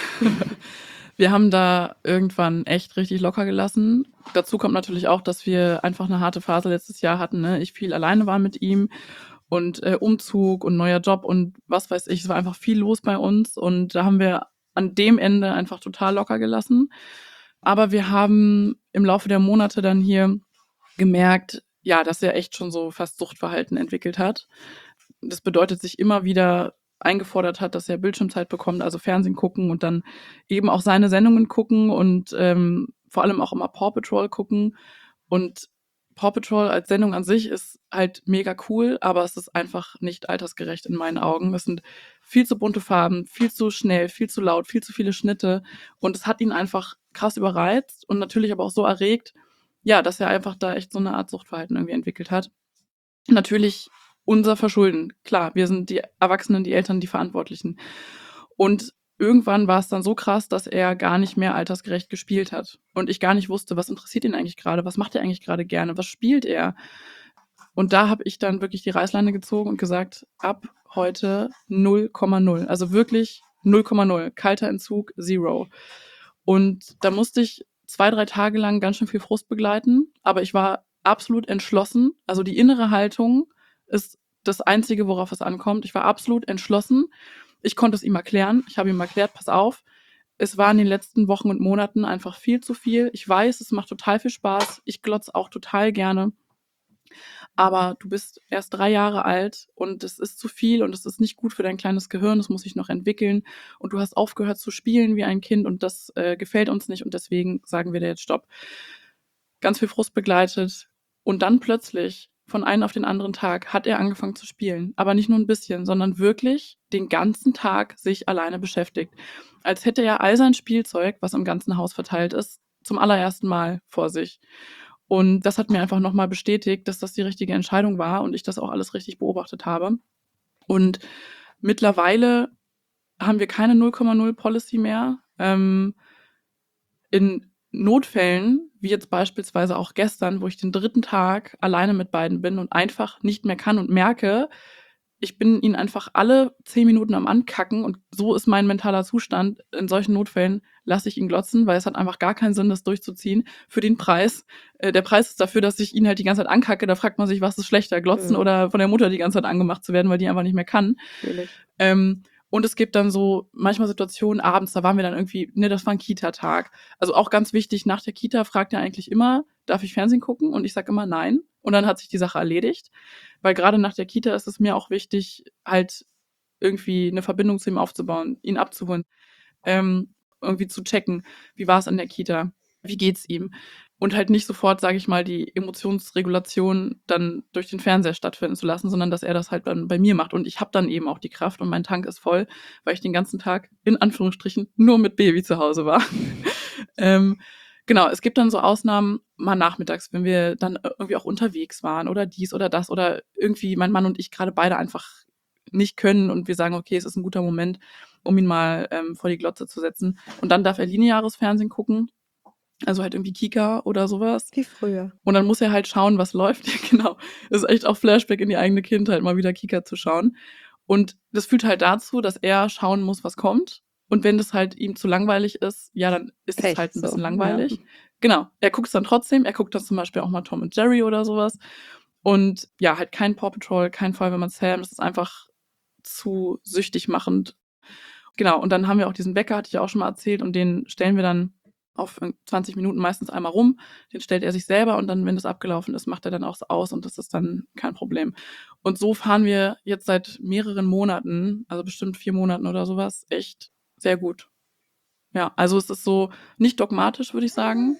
Wir haben da irgendwann echt richtig locker gelassen. Dazu kommt natürlich auch, dass wir einfach 'ne harte Phase letztes Jahr hatten, ne? Ich viel alleine war mit ihm und, Umzug und neuer Job und was weiß ich. Es war einfach viel los bei uns und da haben wir an dem Ende einfach total locker gelassen. Aber wir haben im Laufe der Monate dann hier gemerkt, ja, dass er echt schon so fast Suchtverhalten entwickelt hat. Das bedeutet, sich immer wieder eingefordert hat, dass er Bildschirmzeit bekommt, also Fernsehen gucken und dann eben auch seine Sendungen gucken und, vor allem auch immer Paw Patrol gucken. Und Paw Patrol als Sendung an sich ist halt mega cool, aber es ist einfach nicht altersgerecht in meinen Augen. Es sind viel zu bunte Farben, viel zu schnell, viel zu laut, viel zu viele Schnitte und es hat ihn einfach krass überreizt und natürlich aber auch so erregt, ja, dass er einfach da echt so 'ne Art Suchtverhalten irgendwie entwickelt hat. Natürlich unser Verschulden. Klar, wir sind die Erwachsenen, die Eltern, die Verantwortlichen. Und irgendwann war es dann so krass, dass er gar nicht mehr altersgerecht gespielt hat und ich gar nicht wusste, was interessiert ihn eigentlich grade? Was macht er eigentlich grade gerne? Was spielt er? Und da habe ich dann wirklich die Reißleine gezogen und gesagt: „Ab heute 0,0." Also wirklich 0,0. Kalter Entzug, Zero. Und da musste ich 2, 3 Tage lang ganz schön viel Frust begleiten, aber ich war absolut entschlossen. Also, die innere Haltung ist das Einzige, worauf es ankommt. Ich war absolut entschlossen. Ich konnte es ihm erklären. Ich habe ihm erklärt: „Pass auf, es war in den letzten Wochen und Monaten einfach viel zu viel. Ich weiß, es macht total viel Spaß. Ich glotze auch total gerne. Aber du bist erst 3 Jahre alt und es ist zu viel und es ist nicht gut für dein kleines Gehirn. Es muss sich noch entwickeln und du hast aufgehört zu spielen wie ein Kind und das, gefällt uns nicht und deswegen sagen wir dir jetzt Stopp." Ganz viel Frust begleitet und dann plötzlich von einem auf den anderen Tag hat er angefangen zu spielen, aber nicht nur 'n bisschen, sondern wirklich den ganzen Tag sich alleine beschäftigt. Als hätte er all sein Spielzeug, was im ganzen Haus verteilt ist, zum allerersten Mal vor sich. Und das hat mir einfach noch mal bestätigt, dass das die richtige Entscheidung war und ich das auch alles richtig beobachtet habe. Und mittlerweile haben wir keine 0,0 Policy mehr. In Notfällen, wie jetzt beispielsweise auch gestern, wo ich den 3. Tag alleine mit beiden bin und einfach nicht mehr kann und merke, ich bin ihnen einfach alle 10 Minuten am Ankacken und so ist mein mentaler Zustand. In solchen Notfällen lasse ich ihn glotzen, weil es hat einfach gar keinen Sinn, das durchzuziehen für den Preis. Der Preis ist dafür, dass ich ihn halt die ganze Zeit ankacke. Da fragt man sich, was ist schlechter, glotzen oder von der Mutter die ganze Zeit angemacht zu werden, weil die einfach nicht mehr kann. Natürlich. Und es gibt dann so manchmal Situationen abends, da waren wir dann irgendwie ne, das war 'n Kita-Tag. Also, auch ganz wichtig, nach der Kita fragt er eigentlich immer: „Darf ich Fernsehen gucken?" Und ich sage immer: „Nein." Und dann hat sich die Sache erledigt. Weil grade nach der Kita ist es mir auch wichtig, halt irgendwie 'ne Verbindung zu ihm aufzubauen, ihn abzuholen, irgendwie zu checken: Wie war's in der Kita? Wie geht's ihm? Und halt nicht sofort, sage ich mal, die Emotionsregulation dann durch den Fernseher stattfinden zu lassen, sondern dass er das halt dann bei mir macht. Und ich habe dann eben auch die Kraft und mein Tank ist voll, weil ich den ganzen Tag in Anführungsstrichen nur mit Baby zu Hause war. Genau, es gibt dann so Ausnahmen, mal nachmittags, wenn wir dann irgendwie auch unterwegs waren oder dies oder das oder irgendwie mein Mann und ich grade beide einfach nicht können und wir sagen: „Okay, es ist 'n guter Moment, um ihn mal, vor die Glotze zu setzen." Und dann darf er lineares Fernsehen gucken. Also halt irgendwie Kika oder sowas. Wie früher. Und dann muss er halt schauen, was läuft. Ja, genau. Das ist echt auch Flashback in die eigene Kindheit, mal wieder Kika zu schauen. Und das führt halt dazu, dass er schauen muss, was kommt. Und wenn das halt ihm zu langweilig ist, ja, dann ist es halt ein bisschen langweilig. Ja. Genau. Er guckt es dann trotzdem. Er guckt dann zum Beispiel auch mal Tom und Jerry oder sowas. Und ja, halt kein Paw Patrol, kein Feuerwehrmann Sam. Das ist einfach zu süchtig machend. Genau. Und dann haben wir auch diesen Wecker, hatte ich ja auch schon mal erzählt. Und den stellen wir dann auf 20 Minuten meistens einmal rum. Den stellt er sich selber und dann, wenn das abgelaufen ist, macht er dann auch aus und das ist dann kein Problem. Und so fahren wir jetzt seit mehreren Monaten, also bestimmt 4 Monaten oder sowas, echt sehr gut. Ja, also es ist so nicht dogmatisch, würde ich sagen.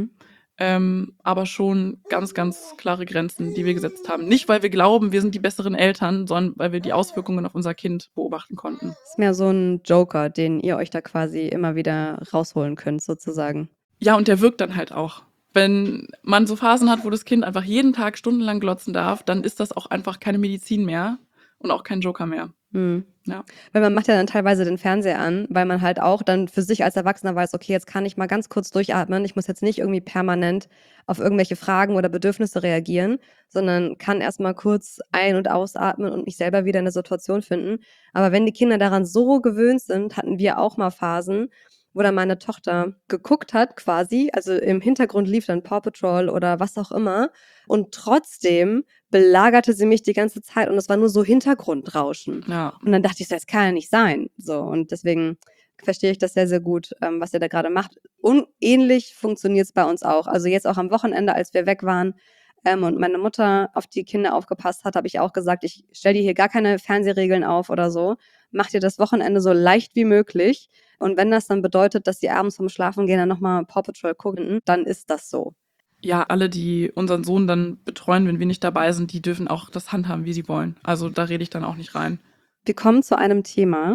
Aber schon ganz, ganz klare Grenzen, die wir gesetzt haben. Nicht, weil wir glauben, wir sind die besseren Eltern, sondern weil wir die Auswirkungen auf unser Kind beobachten konnten. Das ist mehr so ein Joker, den ihr euch da quasi immer wieder rausholen könnt, sozusagen. Ja, und der wirkt dann halt auch. Wenn man so Phasen hat, wo das Kind einfach jeden Tag stundenlang glotzen darf, dann ist das auch einfach keine Medizin mehr und auch kein Joker mehr. Ja. Weil man macht ja dann teilweise den Fernseher an, weil man halt auch dann für sich als Erwachsener weiß, okay, jetzt kann ich mal ganz kurz durchatmen. Ich muss jetzt nicht irgendwie permanent auf irgendwelche Fragen oder Bedürfnisse reagieren, sondern kann erstmal kurz ein- und ausatmen und mich selber wieder in eine Situation finden. Aber wenn die Kinder daran so gewöhnt sind, hatten wir auch mal Phasen, wo dann meine Tochter geguckt hat quasi, also im Hintergrund lief dann Paw Patrol oder was auch immer und trotzdem belagerte sie mich die ganze Zeit und es war nur so Hintergrundrauschen. Ja. Und dann dachte ich so, das kann ja nicht sein. So, und deswegen verstehe ich das sehr, sehr gut, was ihr da gerade macht. Und ähnlich funktioniert es bei uns auch. Also jetzt auch am Wochenende, als wir weg waren und meine Mutter auf die Kinder aufgepasst hat, habe ich auch gesagt, ich stelle dir hier gar keine Fernsehregeln auf oder so. Mach dir das Wochenende so leicht wie möglich. Und wenn das dann bedeutet, dass sie abends vom Schlafengehen dann nochmal Paw Patrol gucken, dann ist das so. Ja, alle, die unseren Sohn dann betreuen, wenn wir nicht dabei sind, die dürfen auch das handhaben, wie sie wollen. Also da rede ich dann auch nicht rein. Wir kommen zu einem Thema,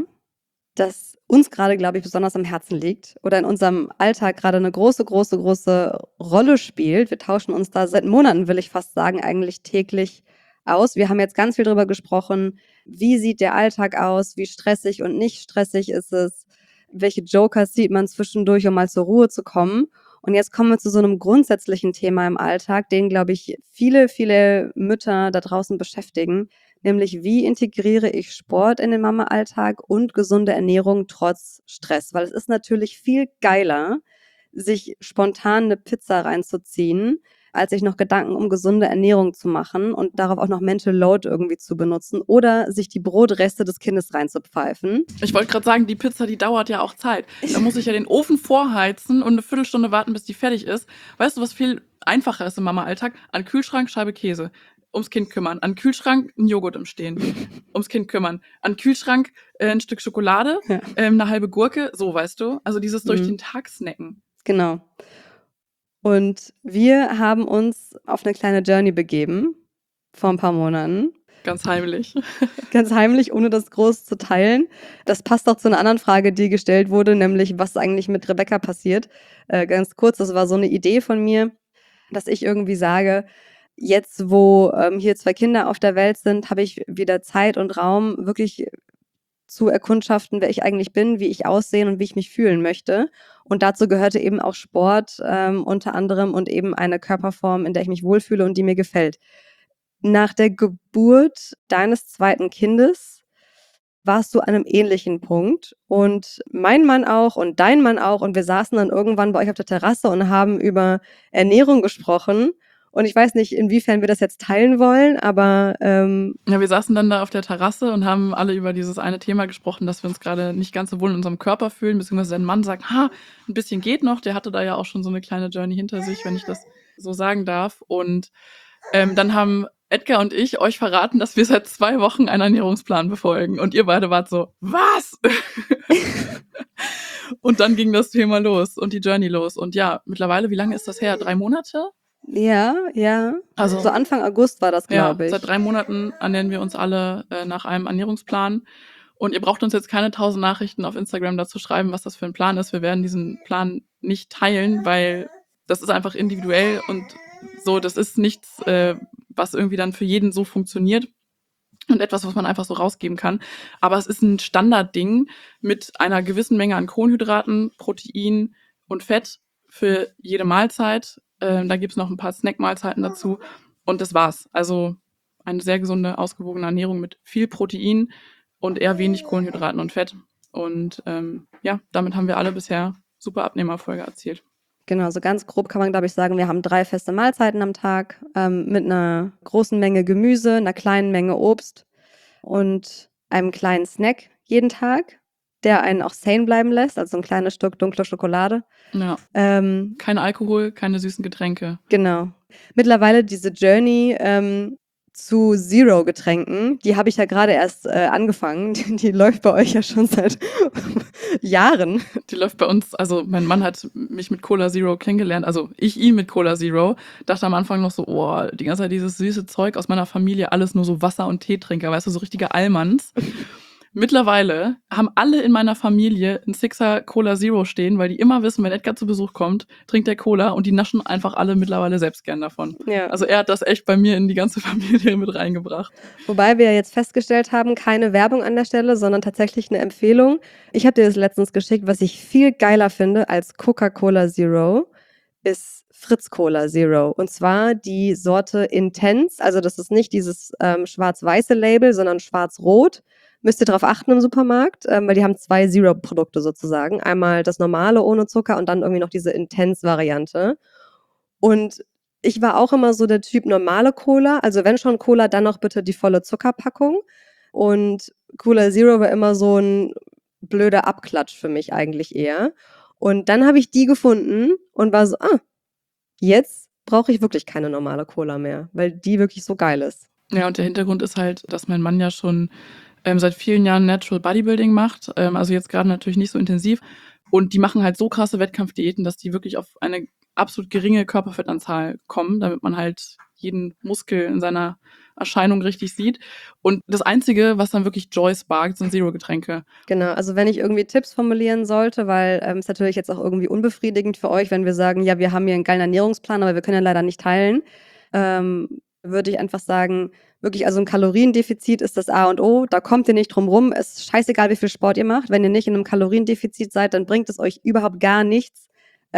das uns gerade, glaube ich, besonders am Herzen liegt oder in unserem Alltag gerade eine große, große, große Rolle spielt. Wir tauschen uns da seit Monaten, will ich fast sagen, eigentlich täglich aus. Wir haben jetzt ganz viel darüber gesprochen, wie sieht der Alltag aus, wie stressig und nicht stressig ist es, welche Jokers sieht man zwischendurch, um mal zur Ruhe zu kommen. Und jetzt kommen wir zu so einem grundsätzlichen Thema im Alltag, den, glaube ich, viele, viele Mütter da draußen beschäftigen, nämlich wie integriere ich Sport in den Mama-Alltag und gesunde Ernährung trotz Stress? Weil es ist natürlich viel geiler, sich spontan eine Pizza reinzuziehen, als sich noch Gedanken um gesunde Ernährung zu machen und darauf auch noch Mental Load irgendwie zu benutzen oder sich die Brotreste des Kindes reinzupfeifen. Ich wollte gerade sagen, die Pizza, die dauert ja auch Zeit. Da muss ich ja den Ofen vorheizen und eine Viertelstunde warten, bis die fertig ist. Weißt du, was viel einfacher ist im Mama-Alltag? An Kühlschrank, Scheibe Käse. Ums Kind kümmern. An Kühlschrank ein Joghurt im Stehen. Ums Kind kümmern. An Kühlschrank ein Stück Schokolade, eine halbe Gurke. So, weißt du? Also dieses durch den Tag snacken. Genau. Und wir haben uns auf eine kleine Journey begeben vor ein paar Monaten. Ganz heimlich. Ganz heimlich, ohne das groß zu teilen. Das passt auch zu einer anderen Frage, die gestellt wurde, nämlich was eigentlich mit Rebecca passiert. Ganz kurz, das war so eine Idee von mir, dass ich irgendwie sage, jetzt wo hier 2 Kinder auf der Welt sind, habe ich wieder Zeit und Raum, wirklich zu erkundschaften, wer ich eigentlich bin, wie ich aussehen und wie ich mich fühlen möchte. Und dazu gehörte eben auch Sport unter anderem und eben eine Körperform, in der ich mich wohlfühle und die mir gefällt. Nach der Geburt deines 2. Kindes warst du an einem ähnlichen Punkt und mein Mann auch und dein Mann auch und wir saßen dann irgendwann bei euch auf der Terrasse und haben über Ernährung gesprochen und ich weiß nicht, inwiefern wir das jetzt teilen wollen, aber ja, wir saßen dann da auf der Terrasse und haben alle über dieses eine Thema gesprochen, dass wir uns gerade nicht ganz so wohl in unserem Körper fühlen, beziehungsweise dein Mann sagt, ein bisschen geht noch, der hatte da ja auch schon so eine kleine Journey hinter sich, wenn ich das so sagen darf und dann haben Edgar und ich euch verraten, dass wir seit 2 Wochen einen Ernährungsplan befolgen. Und ihr beide wart so, was? Und dann ging das Thema los und die Journey los. Und ja, mittlerweile, wie lange ist das her? 3 Monate? Ja. Also so Anfang August war das, glaube ich. Seit 3 Monaten ernähren wir uns alle nach einem Ernährungsplan. Und ihr braucht uns jetzt keine 1000 Nachrichten auf Instagram dazu schreiben, was das für ein Plan ist. Wir werden diesen Plan nicht teilen, weil das ist einfach individuell und so, das ist nichts, was irgendwie dann für jeden so funktioniert und etwas, was man einfach so rausgeben kann. Aber es ist ein Standardding mit einer gewissen Menge an Kohlenhydraten, Protein und Fett für jede Mahlzeit. Da gibt's noch ein paar Snackmahlzeiten dazu und das war's. Also eine sehr gesunde, ausgewogene Ernährung mit viel Protein und eher wenig Kohlenhydraten und Fett. Und ja, damit haben wir alle bisher super Abnehmerfolge erzielt. Genau, so ganz grob kann man, glaube ich, sagen, wir haben 3 feste Mahlzeiten am Tag mit einer großen Menge Gemüse, einer kleinen Menge Obst und einem kleinen Snack jeden Tag, der einen auch sane bleiben lässt, also ein kleines Stück dunkle Schokolade. Ja. Kein Alkohol, keine süßen Getränke. Genau. Mittlerweile diese Journey zu Zero-Getränken, die habe ich ja gerade erst angefangen. Die läuft bei euch ja schon seit Jahren. Die läuft bei uns, also mein Mann hat mich mit Cola Zero kennengelernt, also ich ihn mit Cola Zero. Dachte am Anfang noch so, oh, die ganze Zeit dieses süße Zeug aus meiner Familie, alles nur so Wasser- und Teetrinker, weißt du, so richtige Allmanns. Mittlerweile haben alle in meiner Familie einen Sixer Cola Zero stehen, weil die immer wissen, wenn Edgar zu Besuch kommt, trinkt er Cola und die naschen einfach alle mittlerweile selbst gern davon. Ja. Also er hat das echt bei mir in die ganze Familie mit reingebracht. Wobei wir jetzt festgestellt haben, keine Werbung an der Stelle, sondern tatsächlich eine Empfehlung. Ich habe dir das letztens geschickt, was ich viel geiler finde als Coca-Cola Zero, ist Fritz Cola Zero. Und zwar die Sorte Intense, also das ist nicht dieses schwarz-weiße Label, sondern schwarz-rot. Müsst ihr darauf achten im Supermarkt, weil die haben 2 Zero-Produkte sozusagen. Einmal das normale ohne Zucker und dann irgendwie noch diese Intense-Variante. Und ich war auch immer so der Typ normale Cola, also wenn schon Cola, dann noch bitte die volle Zuckerpackung. Und Cola Zero war immer so ein blöder Abklatsch für mich eigentlich eher. Und dann habe ich die gefunden und war so, jetzt brauche ich wirklich keine normale Cola mehr, weil die wirklich so geil ist. Ja, und der Hintergrund ist halt, dass mein Mann ja schon seit vielen Jahren Natural Bodybuilding macht, also jetzt gerade natürlich nicht so intensiv. Und die machen halt so krasse Wettkampfdiäten, dass die wirklich auf eine absolut geringe Körperfettanzahl kommen, damit man halt jeden Muskel in seiner Erscheinung richtig sieht. Und das Einzige, was dann wirklich Joy sparkt, sind Zero-Getränke. Genau, also wenn ich irgendwie Tipps formulieren sollte, weil ist natürlich jetzt auch irgendwie unbefriedigend für euch, wenn wir sagen, ja, wir haben hier einen geilen Ernährungsplan, aber wir können ja leider nicht teilen, würde ich einfach sagen, wirklich, also ein Kaloriendefizit ist das A und O, da kommt ihr nicht drum rum, es ist scheißegal, wie viel Sport ihr macht, wenn ihr nicht in einem Kaloriendefizit seid, dann bringt es euch überhaupt gar nichts.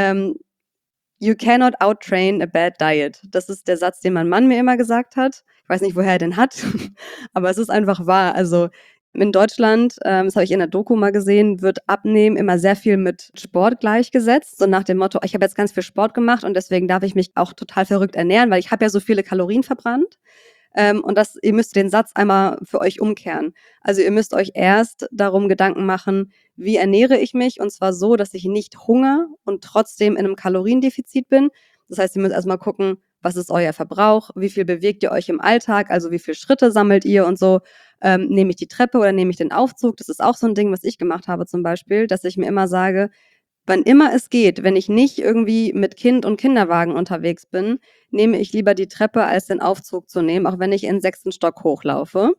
You cannot outtrain a bad diet. Das ist der Satz, den mein Mann mir immer gesagt hat. Ich weiß nicht, woher er den hat, aber es ist einfach wahr. Also in Deutschland, das habe ich in der Doku mal gesehen, wird Abnehmen immer sehr viel mit Sport gleichgesetzt. So nach dem Motto, ich habe jetzt ganz viel Sport gemacht und deswegen darf ich mich auch total verrückt ernähren, weil ich habe ja so viele Kalorien verbrannt. Und ihr müsst den Satz einmal für euch umkehren. Also ihr müsst euch erst darum Gedanken machen, wie ernähre ich mich? Und zwar so, dass ich nicht hungere und trotzdem in einem Kaloriendefizit bin. Das heißt, ihr müsst erstmal gucken, was ist euer Verbrauch? Wie viel bewegt ihr euch im Alltag? Also wie viele Schritte sammelt ihr und so? Nehme ich die Treppe oder nehme ich den Aufzug? Das ist auch so ein Ding, was ich gemacht habe zum Beispiel, dass ich mir immer sage, wann immer es geht, wenn ich nicht irgendwie mit Kind und Kinderwagen unterwegs bin, nehme ich lieber die Treppe, als den Aufzug zu nehmen, auch wenn ich in den 6. Stock hochlaufe.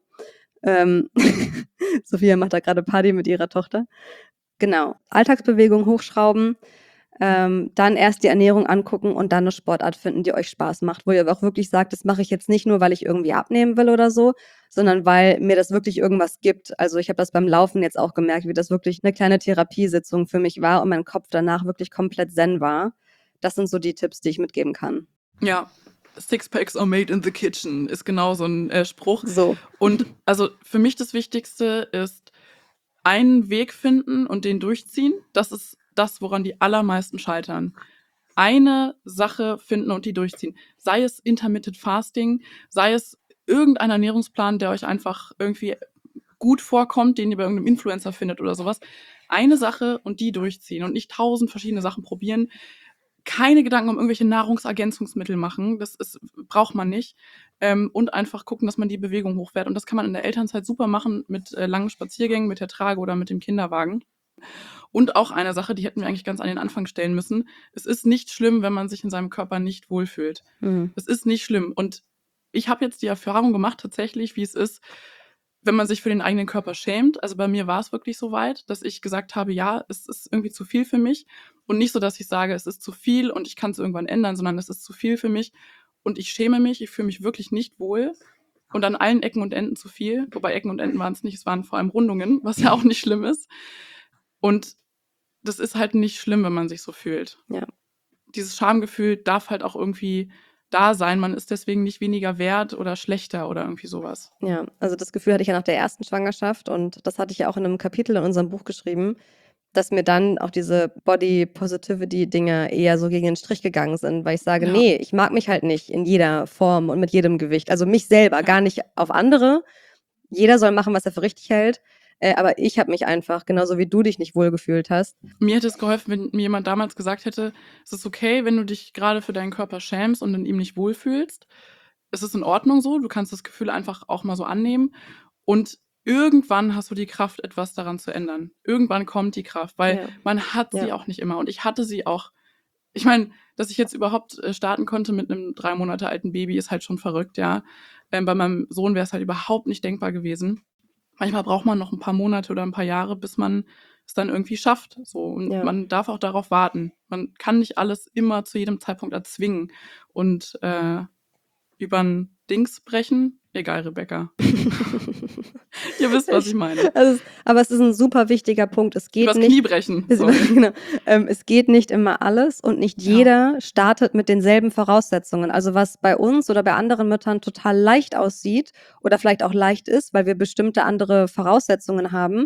Sophia macht da gerade Party mit ihrer Tochter. Genau, Alltagsbewegung hochschrauben, dann erst die Ernährung angucken und dann eine Sportart finden, die euch Spaß macht, wo ihr auch wirklich sagt, das mache ich jetzt nicht nur, weil ich irgendwie abnehmen will oder so, sondern weil mir das wirklich irgendwas gibt. Also ich habe das beim Laufen jetzt auch gemerkt, wie das wirklich eine kleine Therapiesitzung für mich war und mein Kopf danach wirklich komplett zen war. Das sind so die Tipps, die ich mitgeben kann. Ja, Sixpacks are made in the kitchen ist genau so ein Spruch. So. Und also für mich das Wichtigste ist, einen Weg finden und den durchziehen. Das ist das, woran die allermeisten scheitern. Eine Sache finden und die durchziehen. Sei es Intermittent Fasting, sei es irgendein Ernährungsplan, der euch einfach irgendwie gut vorkommt, den ihr bei irgendeinem Influencer findet oder sowas. Eine Sache und die durchziehen und nicht 1000 verschiedene Sachen probieren. Keine Gedanken um irgendwelche Nahrungsergänzungsmittel machen. Braucht man nicht. Und einfach gucken, dass man die Bewegung hochfährt. Und das kann man in der Elternzeit super machen mit langen Spaziergängen, mit der Trage oder mit dem Kinderwagen. Und auch eine Sache, die hätten wir eigentlich ganz an den Anfang stellen müssen. Es ist nicht schlimm, wenn man sich in seinem Körper nicht wohlfühlt. Es ist nicht schlimm. Und ich habe jetzt die Erfahrung gemacht tatsächlich, wie es ist, wenn man sich für den eigenen Körper schämt. Also bei mir war es wirklich so weit, dass ich gesagt habe, ja, es ist irgendwie zu viel für mich. Und nicht so, dass ich sage, es ist zu viel und ich kann es irgendwann ändern, sondern es ist zu viel für mich und ich schäme mich, ich fühle mich wirklich nicht wohl. Und an allen Ecken und Enden zu viel. Wobei Ecken und Enden waren es nicht, es waren vor allem Rundungen, was ja auch nicht schlimm ist. Und das ist halt nicht schlimm, wenn man sich so fühlt. Ja. dieses Schamgefühl darf halt auch irgendwie da sein. Man ist deswegen nicht weniger wert oder schlechter oder irgendwie sowas. Ja, also das Gefühl hatte ich ja nach der ersten Schwangerschaft und das hatte ich ja auch in einem Kapitel in unserem Buch geschrieben, dass mir dann auch diese Body Positivity Dinge eher so gegen den Strich gegangen sind, weil ich sage: Ja, „Nee, ich mag mich halt nicht in jeder Form und mit jedem Gewicht.“ Also, mich selber, ja. gar nicht auf andere. Jeder soll machen, was er für richtig hält, aber ich habe mich einfach, genauso wie du dich nicht wohlgefühlt hast. Mir hätte es geholfen, wenn mir jemand damals gesagt hätte: „Es ist okay, wenn du dich gerade für deinen Körper schämst und in ihm nicht wohlfühlst. Es ist in Ordnung so, du kannst das Gefühl einfach auch mal so annehmen und irgendwann hast du die Kraft, etwas daran zu ändern. Irgendwann kommt die Kraft, weil Ja, man hat ja. sie auch nicht immer und ich hatte sie auch. Ich meine, dass ich jetzt überhaupt, starten konnte mit 'nem 3 Monate alten Baby, ist halt schon verrückt, ja. Bei meinem Sohn wär's halt überhaupt nicht denkbar gewesen. Manchmal braucht man noch 'n paar Monate oder 'n paar Jahre, bis man es dann irgendwie schafft, so. Und Ja. man darf auch darauf warten. Man kann nicht alles immer zu jedem Zeitpunkt erzwingen und, übern Dings brechen? Egal, Rebecca. Ihr wisst, was ich meine. Aber es ist 'n super wichtiger Punkt. Es geht Übers nicht Knie brechen, es sorry. genau, es geht nicht immer alles und nicht Ja. jeder startet mit denselben Voraussetzungen. Also, was bei uns oder bei anderen Müttern total leicht aussieht oder vielleicht auch leicht ist, weil wir bestimmte andere Voraussetzungen haben,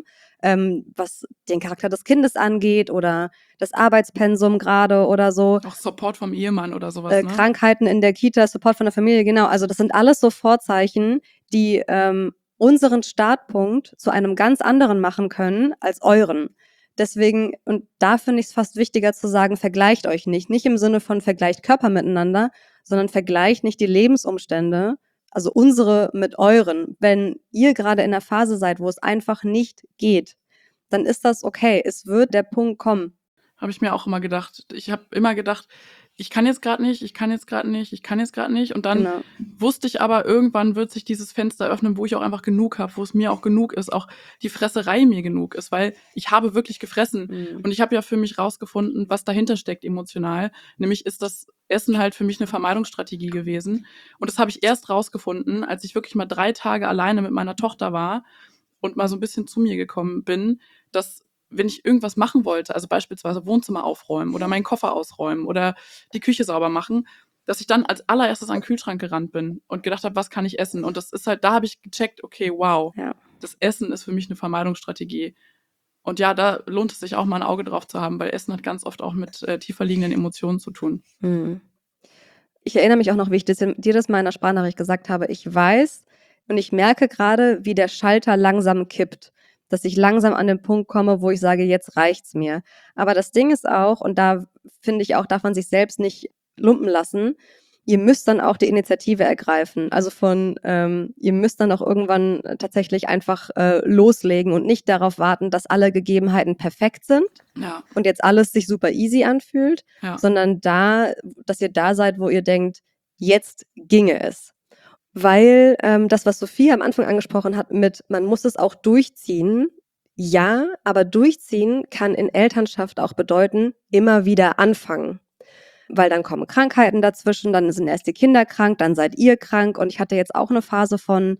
was den Charakter des Kindes angeht oder das Arbeitspensum grade oder so, Auch Support vom Ehemann oder so was, ne? Krankheiten in der Kita, Support von der Familie, genau. Also, das sind alles so Vorzeichen, die, unseren Startpunkt zu einem ganz anderen machen können als euren. Deswegen und da finde ich's fast wichtiger zu sagen: „Vergleicht euch nicht.“ Nicht im Sinne von vergleicht Körper miteinander, sondern vergleicht nicht die Lebensumstände, also unsere mit euren. Wenn ihr grade in 'ner Phase seid, wo es einfach nicht geht, dann ist das okay. Es wird der Punkt kommen. Habe ich mir auch immer gedacht. Ich habe immer gedacht: „Ich kann jetzt grad nicht, ich kann jetzt grad nicht, ich kann jetzt grad nicht.“ Und dann Genau. wusste ich aber, irgendwann wird sich dieses Fenster öffnen, wo ich auch einfach genug habe, wo es mir auch genug ist, auch die Fresserei mir genug ist, weil ich habe wirklich gefressen. Mhm. Und ich habe ja für mich rausgefunden, was dahinter steckt emotional. Nämlich ist das Essen halt für mich 'ne Vermeidungsstrategie gewesen. Und das habe ich erst rausgefunden, als ich wirklich mal 3 Tage alleine mit meiner Tochter war und mal so 'n bisschen zu mir gekommen bin, dass wenn ich irgendwas machen wollte, also beispielsweise Wohnzimmer aufräumen oder meinen Koffer ausräumen oder die Küche sauber machen, dass ich dann als Allererstes an 'n Kühlschrank gerannt bin und gedacht habe: „Was kann ich essen?“ Und das ist halt da habe ich gecheckt: „Okay, wow, Ja. das Essen ist für mich 'ne Vermeidungsstrategie.“ Und ja, da lohnt es sich auch mal 'n Auge drauf zu haben, weil Essen hat ganz oft auch mit, tiefer liegenden Emotionen zu tun. Mhm. Ich erinnere mich auch noch, wie ich dir das mal in 'ner Sprachnachricht gesagt habe. Ich weiß und ich merke grade, wie der Schalter langsam kippt, dass ich langsam an den Punkt komme, wo ich sage: „Jetzt reicht's mir.“ Aber das Ding ist auch, und da finde ich auch, darf man sich selbst nicht lumpen lassen, ihr müsst dann auch die Initiative ergreifen. Also ihr müsst dann auch irgendwann tatsächlich einfach, loslegen und nicht darauf warten, dass alle Gegebenheiten perfekt sind Ja, und jetzt alles sich super easy anfühlt, ja. sondern dass ihr da seid, wo ihr denkt: „Jetzt ginge es.“ Weil, das, was Sophie am Anfang angesprochen hat mit man muss es auch durchziehen. Ja, aber durchziehen kann in Elternschaft auch bedeuten, immer wieder anfangen, weil dann kommen Krankheiten dazwischen, dann sind erst die Kinder krank, dann seid ihr krank und ich hatte jetzt auch 'ne Phase von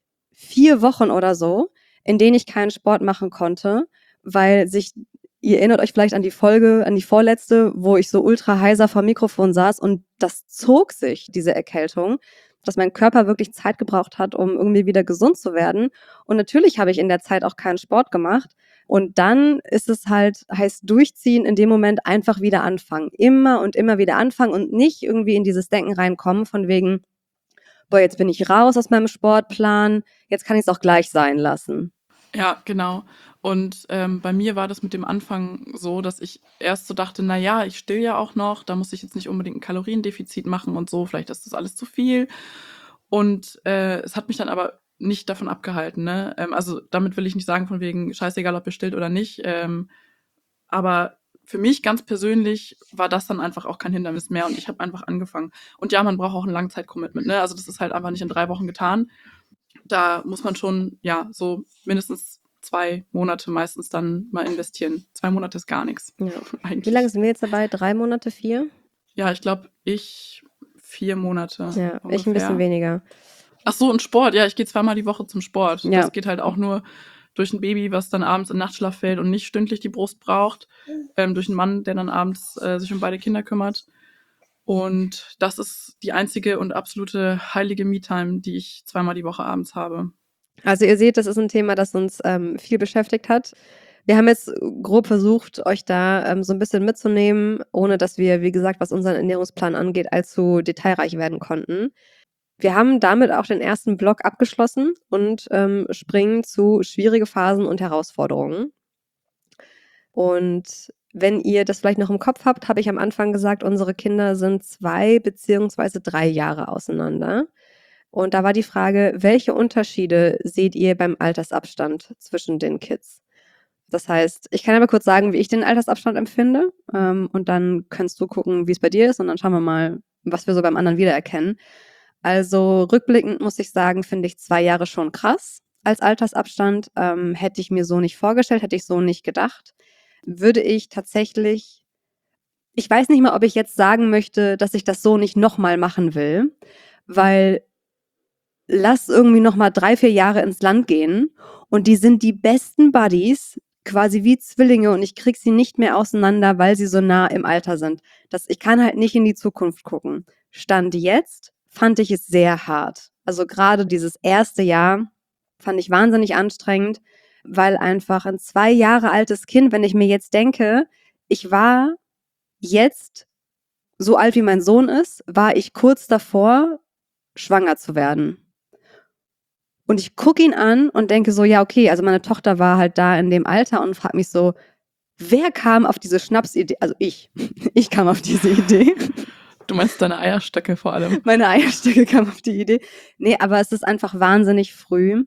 4 Wochen oder so, in denen ich keinen Sport machen konnte, weil sich ihr erinnert euch vielleicht an die Folge an die vorletzte, wo ich so ultra heiser vorm Mikrofon saß und das zog sich, diese Erkältung, dass mein Körper wirklich Zeit gebraucht hat, um irgendwie wieder gesund zu werden. Und natürlich habe ich in der Zeit auch keinen Sport gemacht. Und dann ist es halt heißt durchziehen, in dem Moment einfach wieder anfangen. Immer und immer wieder anfangen und nicht irgendwie in dieses Denken reinkommen von wegen: „Boah, jetzt bin ich raus aus meinem Sportplan, jetzt kann ich's auch gleich sein lassen.“ Ja, genau. Und, bei mir war das mit dem Anfang so, dass ich erst so dachte: „Na ja, ich stille ja auch noch, da muss ich jetzt nicht unbedingt 'n Kaloriendefizit machen und so, vielleicht ist das alles zu viel.“ Und, es hat mich dann aber nicht davon abgehalten, ne? Also, damit will ich nicht sagen von wegen scheißegal, ob ihr stillt oder nicht, aber für mich ganz persönlich war das dann einfach auch kein Hindernis mehr und ich habe einfach angefangen. Und ja, man braucht auch 'n Langzeit-Commitment, ne? Also, das ist halt einfach nicht in 3 Wochen getan. Da muss man schon, ja, so mindestens 2 Monate meistens dann mal investieren. 2 Monate ist gar nix Ja. Wie lange eigentlich. sind wir jetzt dabei? 3 Monate, 4? Ja, ich glaube, ich 4 Monate Ja, ich 'n bisschen ungefähr. weniger. Ach so, und Sport, ja, ich gehe zweimal die Woche zum Sport. Ja. Das geht halt auch nur durch ein Baby, was dann abends in Nachtschlaf fällt und nicht stündlich die Brust braucht, durch einen Mann, der dann abends sich um beide Kinder kümmert. Und das ist die einzige und absolute heilige Me-Time, die ich 2-mal die Woche abends habe. Also ihr seht, das ist ein Thema, das uns viel beschäftigt hat. Wir haben jetzt grob versucht, euch da so ein bisschen mitzunehmen, ohne dass wir, wie gesagt, was unseren Ernährungsplan angeht, allzu detailreich werden konnten. Wir haben damit auch den ersten Block abgeschlossen und springen zu schwierige Phasen und Herausforderungen. Und wenn ihr das vielleicht noch im Kopf habt, habe ich am Anfang gesagt, unsere Kinder sind 2 beziehungsweise 3 Jahre auseinander. Und da war die Frage, welche Unterschiede seht ihr beim Altersabstand zwischen den Kids? Das heißt, ich kann aber kurz sagen, wie ich den Altersabstand empfinde. Und dann kannst du gucken, wie es bei dir ist. Und dann schauen wir mal, was wir so beim anderen wiedererkennen. Also rückblickend muss ich sagen, finde ich 2 Jahre schon krass als Altersabstand. Hätte ich mir so nicht vorgestellt, hätte ich so nicht gedacht. Würde ich tatsächlich, ich weiß nicht mal, ob ich jetzt sagen möchte, dass ich das so nicht nochmal machen will, weil lass irgendwie nochmal 3, 4 Jahre ins Land gehen und die sind die besten Buddies, quasi wie Zwillinge und ich krieg sie nicht mehr auseinander, weil sie so nah im Alter sind. Ich kann halt nicht in die Zukunft gucken. Stand jetzt fand ich es sehr hart. Also gerade dieses erste Jahr fand ich wahnsinnig anstrengend, weil einfach ein 2 Jahre altes Kind, wenn ich mir jetzt denke, ich war jetzt so alt wie mein Sohn ist, war ich kurz davor, schwanger zu werden. Und ich gucke ihn an und denke so, ja, okay, also meine Tochter war halt da in dem Alter und frage mich so, wer kam auf diese Schnapsidee? Also ich kam auf diese Idee. Du meinst deine Eierstöcke vor allem. Meine Eierstöcke kamen auf die Idee. Nee, aber es ist einfach wahnsinnig früh.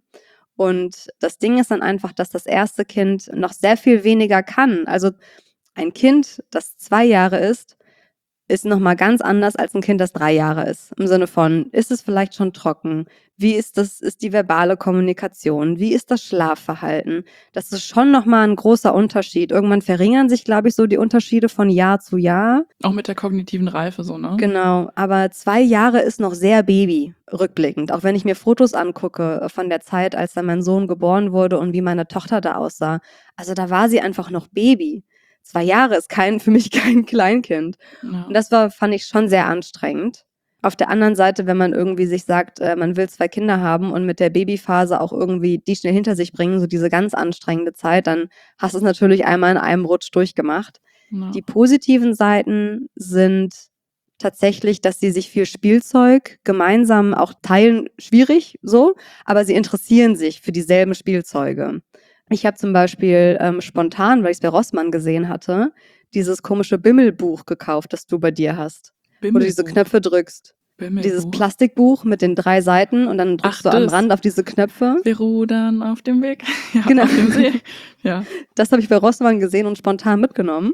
Und das Ding ist dann einfach, dass das erste Kind noch sehr viel weniger kann. Also ein Kind, das 2 Jahre ist nochmal ganz anders als ein Kind, das 3 Jahre ist. Im Sinne von, ist es vielleicht schon trocken? Wie ist die verbale Kommunikation? Wie ist das Schlafverhalten? Das ist schon nochmal ein großer Unterschied. Irgendwann verringern sich, glaube ich, so die Unterschiede von Jahr zu Jahr. Auch mit der kognitiven Reife so, ne? Genau, aber 2 Jahre ist noch sehr Baby, rückblickend. Auch wenn ich mir Fotos angucke von der Zeit, als dann mein Sohn geboren wurde und wie meine Tochter da aussah. Also da war sie einfach noch Baby. 2 Jahre ist für mich kein Kleinkind. Ja. Und das fand ich schon sehr anstrengend. Auf der anderen Seite, wenn man irgendwie sich sagt, man will 2 Kinder haben und mit der Babyphase auch irgendwie die schnell hinter sich bringen, so diese ganz anstrengende Zeit, dann hast du es natürlich einmal in einem Rutsch durchgemacht. Ja. Die positiven Seiten sind tatsächlich, dass sie sich viel Spielzeug gemeinsam auch teilen, schwierig so, aber sie interessieren sich für dieselben Spielzeuge. Ich habe zum Beispiel spontan, weil ich es bei Rossmann gesehen hatte, dieses komische Bimmelbuch gekauft, das du bei dir hast. Wo du diese Knöpfe drückst. Dieses Plastikbuch mit den 3 Seiten und dann drückst du am Rand auf diese Knöpfe. Wir rudern auf dem Weg. Ja, genau. Auf dem See. Ja. Das habe ich bei Rossmann gesehen und spontan mitgenommen.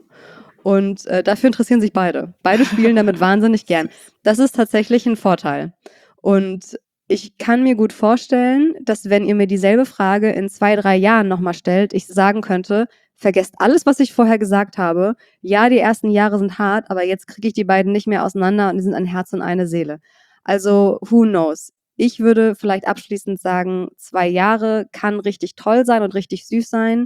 Und dafür interessieren sich beide. Beide spielen damit wahnsinnig gern. Das ist tatsächlich ein Vorteil. Und ich kann mir gut vorstellen, dass wenn ihr mir dieselbe Frage in 2, 3 Jahren nochmal stellt, ich sagen könnte, vergesst alles, was ich vorher gesagt habe. Ja, die ersten Jahre sind hart, aber jetzt kriege ich die beiden nicht mehr auseinander und die sind ein Herz und eine Seele. Also, who knows? Ich würde vielleicht abschließend sagen, 2 Jahre kann richtig toll sein und richtig süß sein,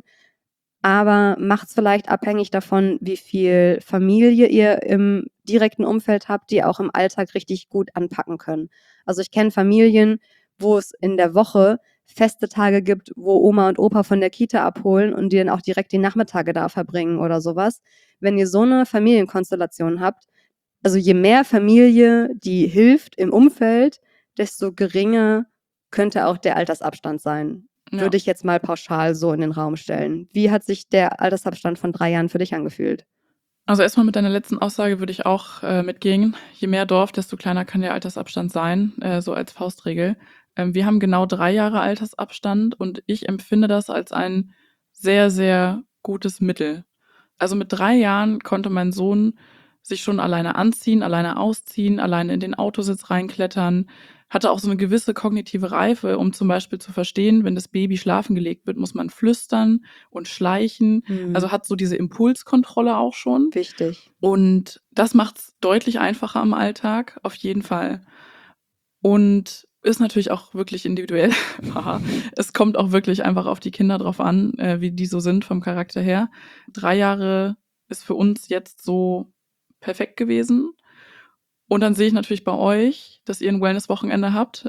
aber macht's vielleicht abhängig davon, wie viel Familie ihr im direkten Umfeld habt, die auch im Alltag richtig gut anpacken können. Also ich kenne Familien, wo es in der Woche feste Tage gibt, wo Oma und Opa von der Kita abholen und die dann auch direkt die Nachmittage da verbringen oder sowas. Wenn ihr so eine Familienkonstellation habt, also je mehr Familie, die hilft im Umfeld, desto geringer könnte auch der Altersabstand sein. Ja. Würde ich jetzt mal pauschal so in den Raum stellen. Wie hat sich der Altersabstand von 3 Jahren für dich angefühlt? Also erstmal mit deiner letzten Aussage würde ich auch mitgehen. Je mehr Dorf, desto kleiner kann der Altersabstand sein, so als Faustregel. Wir haben genau 3 Jahre Altersabstand und ich empfinde das als ein sehr, sehr gutes Mittel. Also mit 3 Jahren konnte mein Sohn sich schon alleine anziehen, alleine ausziehen, alleine in den Autositz reinklettern, hatte auch so eine gewisse kognitive Reife, um zum Beispiel zu verstehen, wenn das Baby schlafen gelegt wird, muss man flüstern und schleichen. Also hat so diese Impulskontrolle auch schon. Wichtig. Und das macht's deutlich einfacher im Alltag, auf jeden Fall. Und ist natürlich auch wirklich individuell. Haha. Es kommt auch wirklich einfach auf die Kinder drauf an, wie die so sind vom Charakter her. 3 Jahre ist für uns jetzt so perfekt gewesen. Und dann sehe ich natürlich bei euch, dass ihr ein Wellness-Wochenende habt.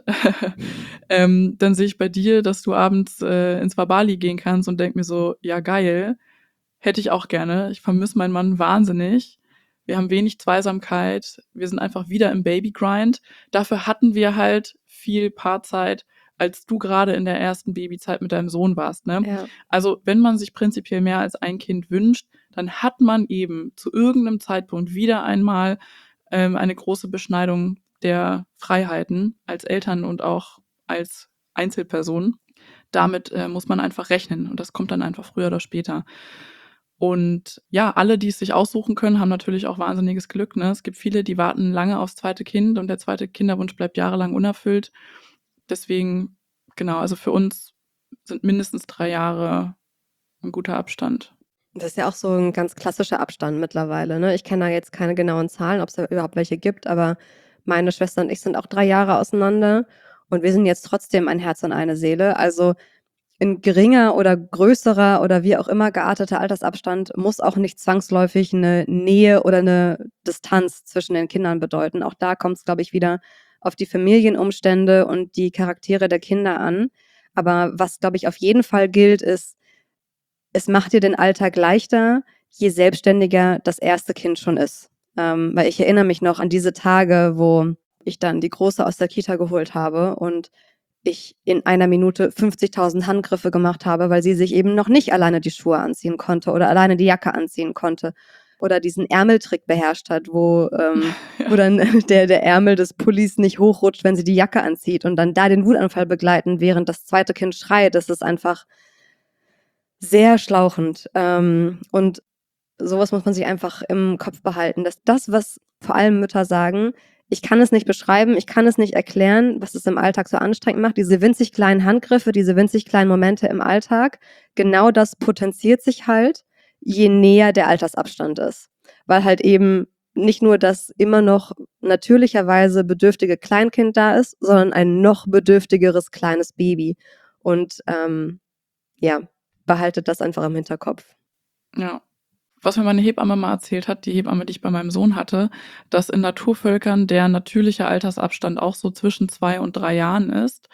Dann sehe ich bei dir, dass du abends ins Wabali gehen kannst und denk mir so, ja geil, hätte ich auch gerne. Ich vermisse meinen Mann wahnsinnig. Wir haben wenig Zweisamkeit. Wir sind einfach wieder im Babygrind. Dafür hatten wir halt viel Paarzeit, als du gerade in der ersten Babyzeit mit deinem Sohn warst. Ne? Ja. Also wenn man sich prinzipiell mehr als ein Kind wünscht, dann hat man eben zu irgendeinem Zeitpunkt wieder einmal eine große Beschneidung der Freiheiten als Eltern und auch als Einzelperson. Damit muss man einfach rechnen und das kommt dann einfach früher oder später. Und ja, alle, die es sich aussuchen können, haben natürlich auch wahnsinniges Glück. Ne? Es gibt viele, die warten lange aufs zweite Kind und der zweite Kinderwunsch bleibt jahrelang unerfüllt. Deswegen, genau, also für uns sind mindestens 3 Jahre ein guter Abstand. Das ist ja auch so ein ganz klassischer Abstand mittlerweile, ne? Ich kenne da jetzt keine genauen Zahlen, ob es da überhaupt welche gibt, aber meine Schwester und ich sind auch 3 Jahre auseinander und wir sind jetzt trotzdem ein Herz und eine Seele. Also, ein geringer oder größerer oder wie auch immer gearteter Altersabstand muss auch nicht zwangsläufig eine Nähe oder eine Distanz zwischen den Kindern bedeuten. Auch da kommt es, glaube ich, wieder auf die Familienumstände und die Charaktere der Kinder an. Aber was, glaube ich, auf jeden Fall gilt, ist, es macht dir den Alltag leichter, je selbstständiger das erste Kind schon ist. Weil ich erinnere mich noch an diese Tage, wo ich dann die Große aus der Kita geholt habe und ich in einer Minute 50.000 Handgriffe gemacht habe, weil sie sich eben noch nicht alleine die Schuhe anziehen konnte oder alleine die Jacke anziehen konnte oder diesen Ärmeltrick beherrscht hat, wo dann der Ärmel des Pullis nicht hochrutscht, wenn sie die Jacke anzieht und dann da den Wutanfall begleiten, während das zweite Kind schreit. Das ist einfach sehr schlauchend. Und sowas muss man sich einfach im Kopf behalten, dass das, was vor allem Mütter sagen, ich kann es nicht beschreiben, ich kann es nicht erklären, was es im Alltag so anstrengend macht. Diese winzig kleinen Handgriffe, diese winzig kleinen Momente im Alltag, genau das potenziert sich halt, je näher der Altersabstand ist. Weil halt eben nicht nur das immer noch natürlicherweise bedürftige Kleinkind da ist, sondern ein noch bedürftigeres kleines Baby. Und ja, behaltet das einfach im Hinterkopf. Ja. Was mir meine Hebamme mal erzählt hat, die Hebamme, die ich bei meinem Sohn hatte, dass in Naturvölkern der natürliche Altersabstand auch so zwischen 2 und 3 Jahren ist,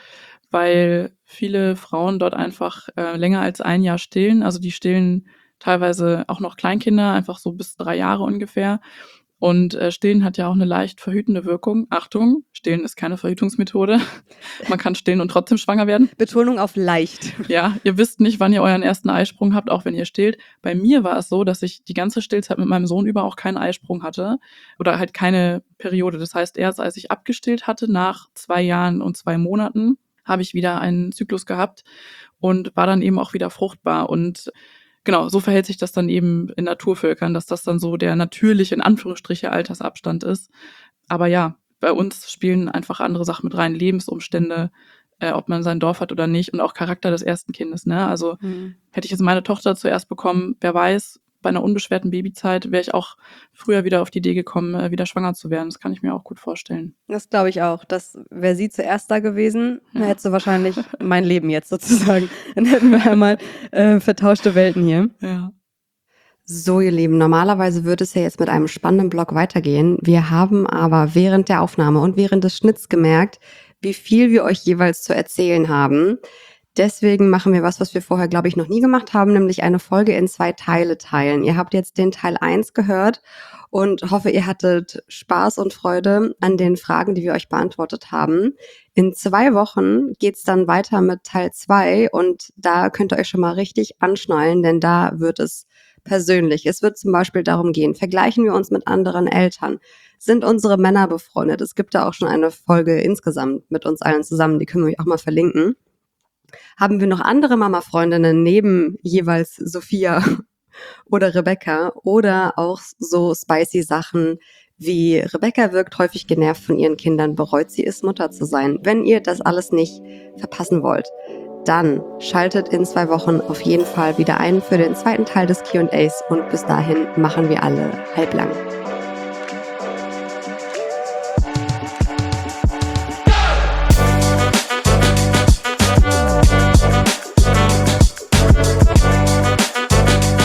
weil viele Frauen dort einfach länger als 1 Jahr stillen. Also die stillen teilweise auch noch Kleinkinder, einfach so bis 3 Jahre ungefähr. Und Stillen hat ja auch eine leicht verhütende Wirkung. Achtung, Stillen ist keine Verhütungsmethode. Man kann stillen und trotzdem schwanger werden. Betonung auf leicht. Ja, ihr wisst nicht, wann ihr euren ersten Eisprung habt, auch wenn ihr stillt. Bei mir war es so, dass ich die ganze Stillzeit mit meinem Sohn über auch keinen Eisprung hatte oder halt keine Periode. Das heißt, erst als ich abgestillt hatte, nach 2 Jahren und 2 Monaten, habe ich wieder einen Zyklus gehabt und war dann eben auch wieder fruchtbar. Und genau, so verhält sich das dann eben in Naturvölkern, dass das dann so der natürliche, in Anführungsstriche, Altersabstand ist. Aber ja, bei uns spielen einfach andere Sachen mit rein, Lebensumstände, ob man sein Dorf hat oder nicht und auch Charakter des ersten Kindes. Ne? Also hätte ich jetzt meine Tochter zuerst bekommen, wer weiß, bei einer unbeschwerten Babyzeit wäre ich auch früher wieder auf die Idee gekommen, wieder schwanger zu werden. Das kann ich mir auch gut vorstellen. Das glaube ich auch. Das wäre sie zuerst da gewesen, dann hättest du wahrscheinlich mein Leben jetzt sozusagen. Dann hätten wir einmal vertauschte Welten hier. Ja. So, ihr Lieben, normalerweise würde es ja jetzt mit einem spannenden Blog weitergehen. Wir haben aber während der Aufnahme und während des Schnitts gemerkt, wie viel wir euch jeweils zu erzählen haben. Deswegen machen wir was wir vorher, glaube ich, noch nie gemacht haben, nämlich eine Folge in 2 Teile teilen. Ihr habt jetzt den Teil 1 gehört und hoffe, ihr hattet Spaß und Freude an den Fragen, die wir euch beantwortet haben. In 2 Wochen geht's dann weiter mit Teil 2 und da könnt ihr euch schon mal richtig anschnallen, denn da wird es persönlich. Es wird zum Beispiel darum gehen, vergleichen wir uns mit anderen Eltern? Sind unsere Männer befreundet? Es gibt da auch schon eine Folge insgesamt mit uns allen zusammen, die können wir euch auch mal verlinken. Haben wir noch andere Mama-Freundinnen neben jeweils Sophia oder Rebecca oder auch so spicy Sachen wie Rebecca wirkt häufig genervt von ihren Kindern, bereut sie es, Mutter zu sein. Wenn ihr das alles nicht verpassen wollt, dann schaltet in 2 Wochen auf jeden Fall wieder ein für den zweiten Teil des Q&As und bis dahin machen wir alle halblang.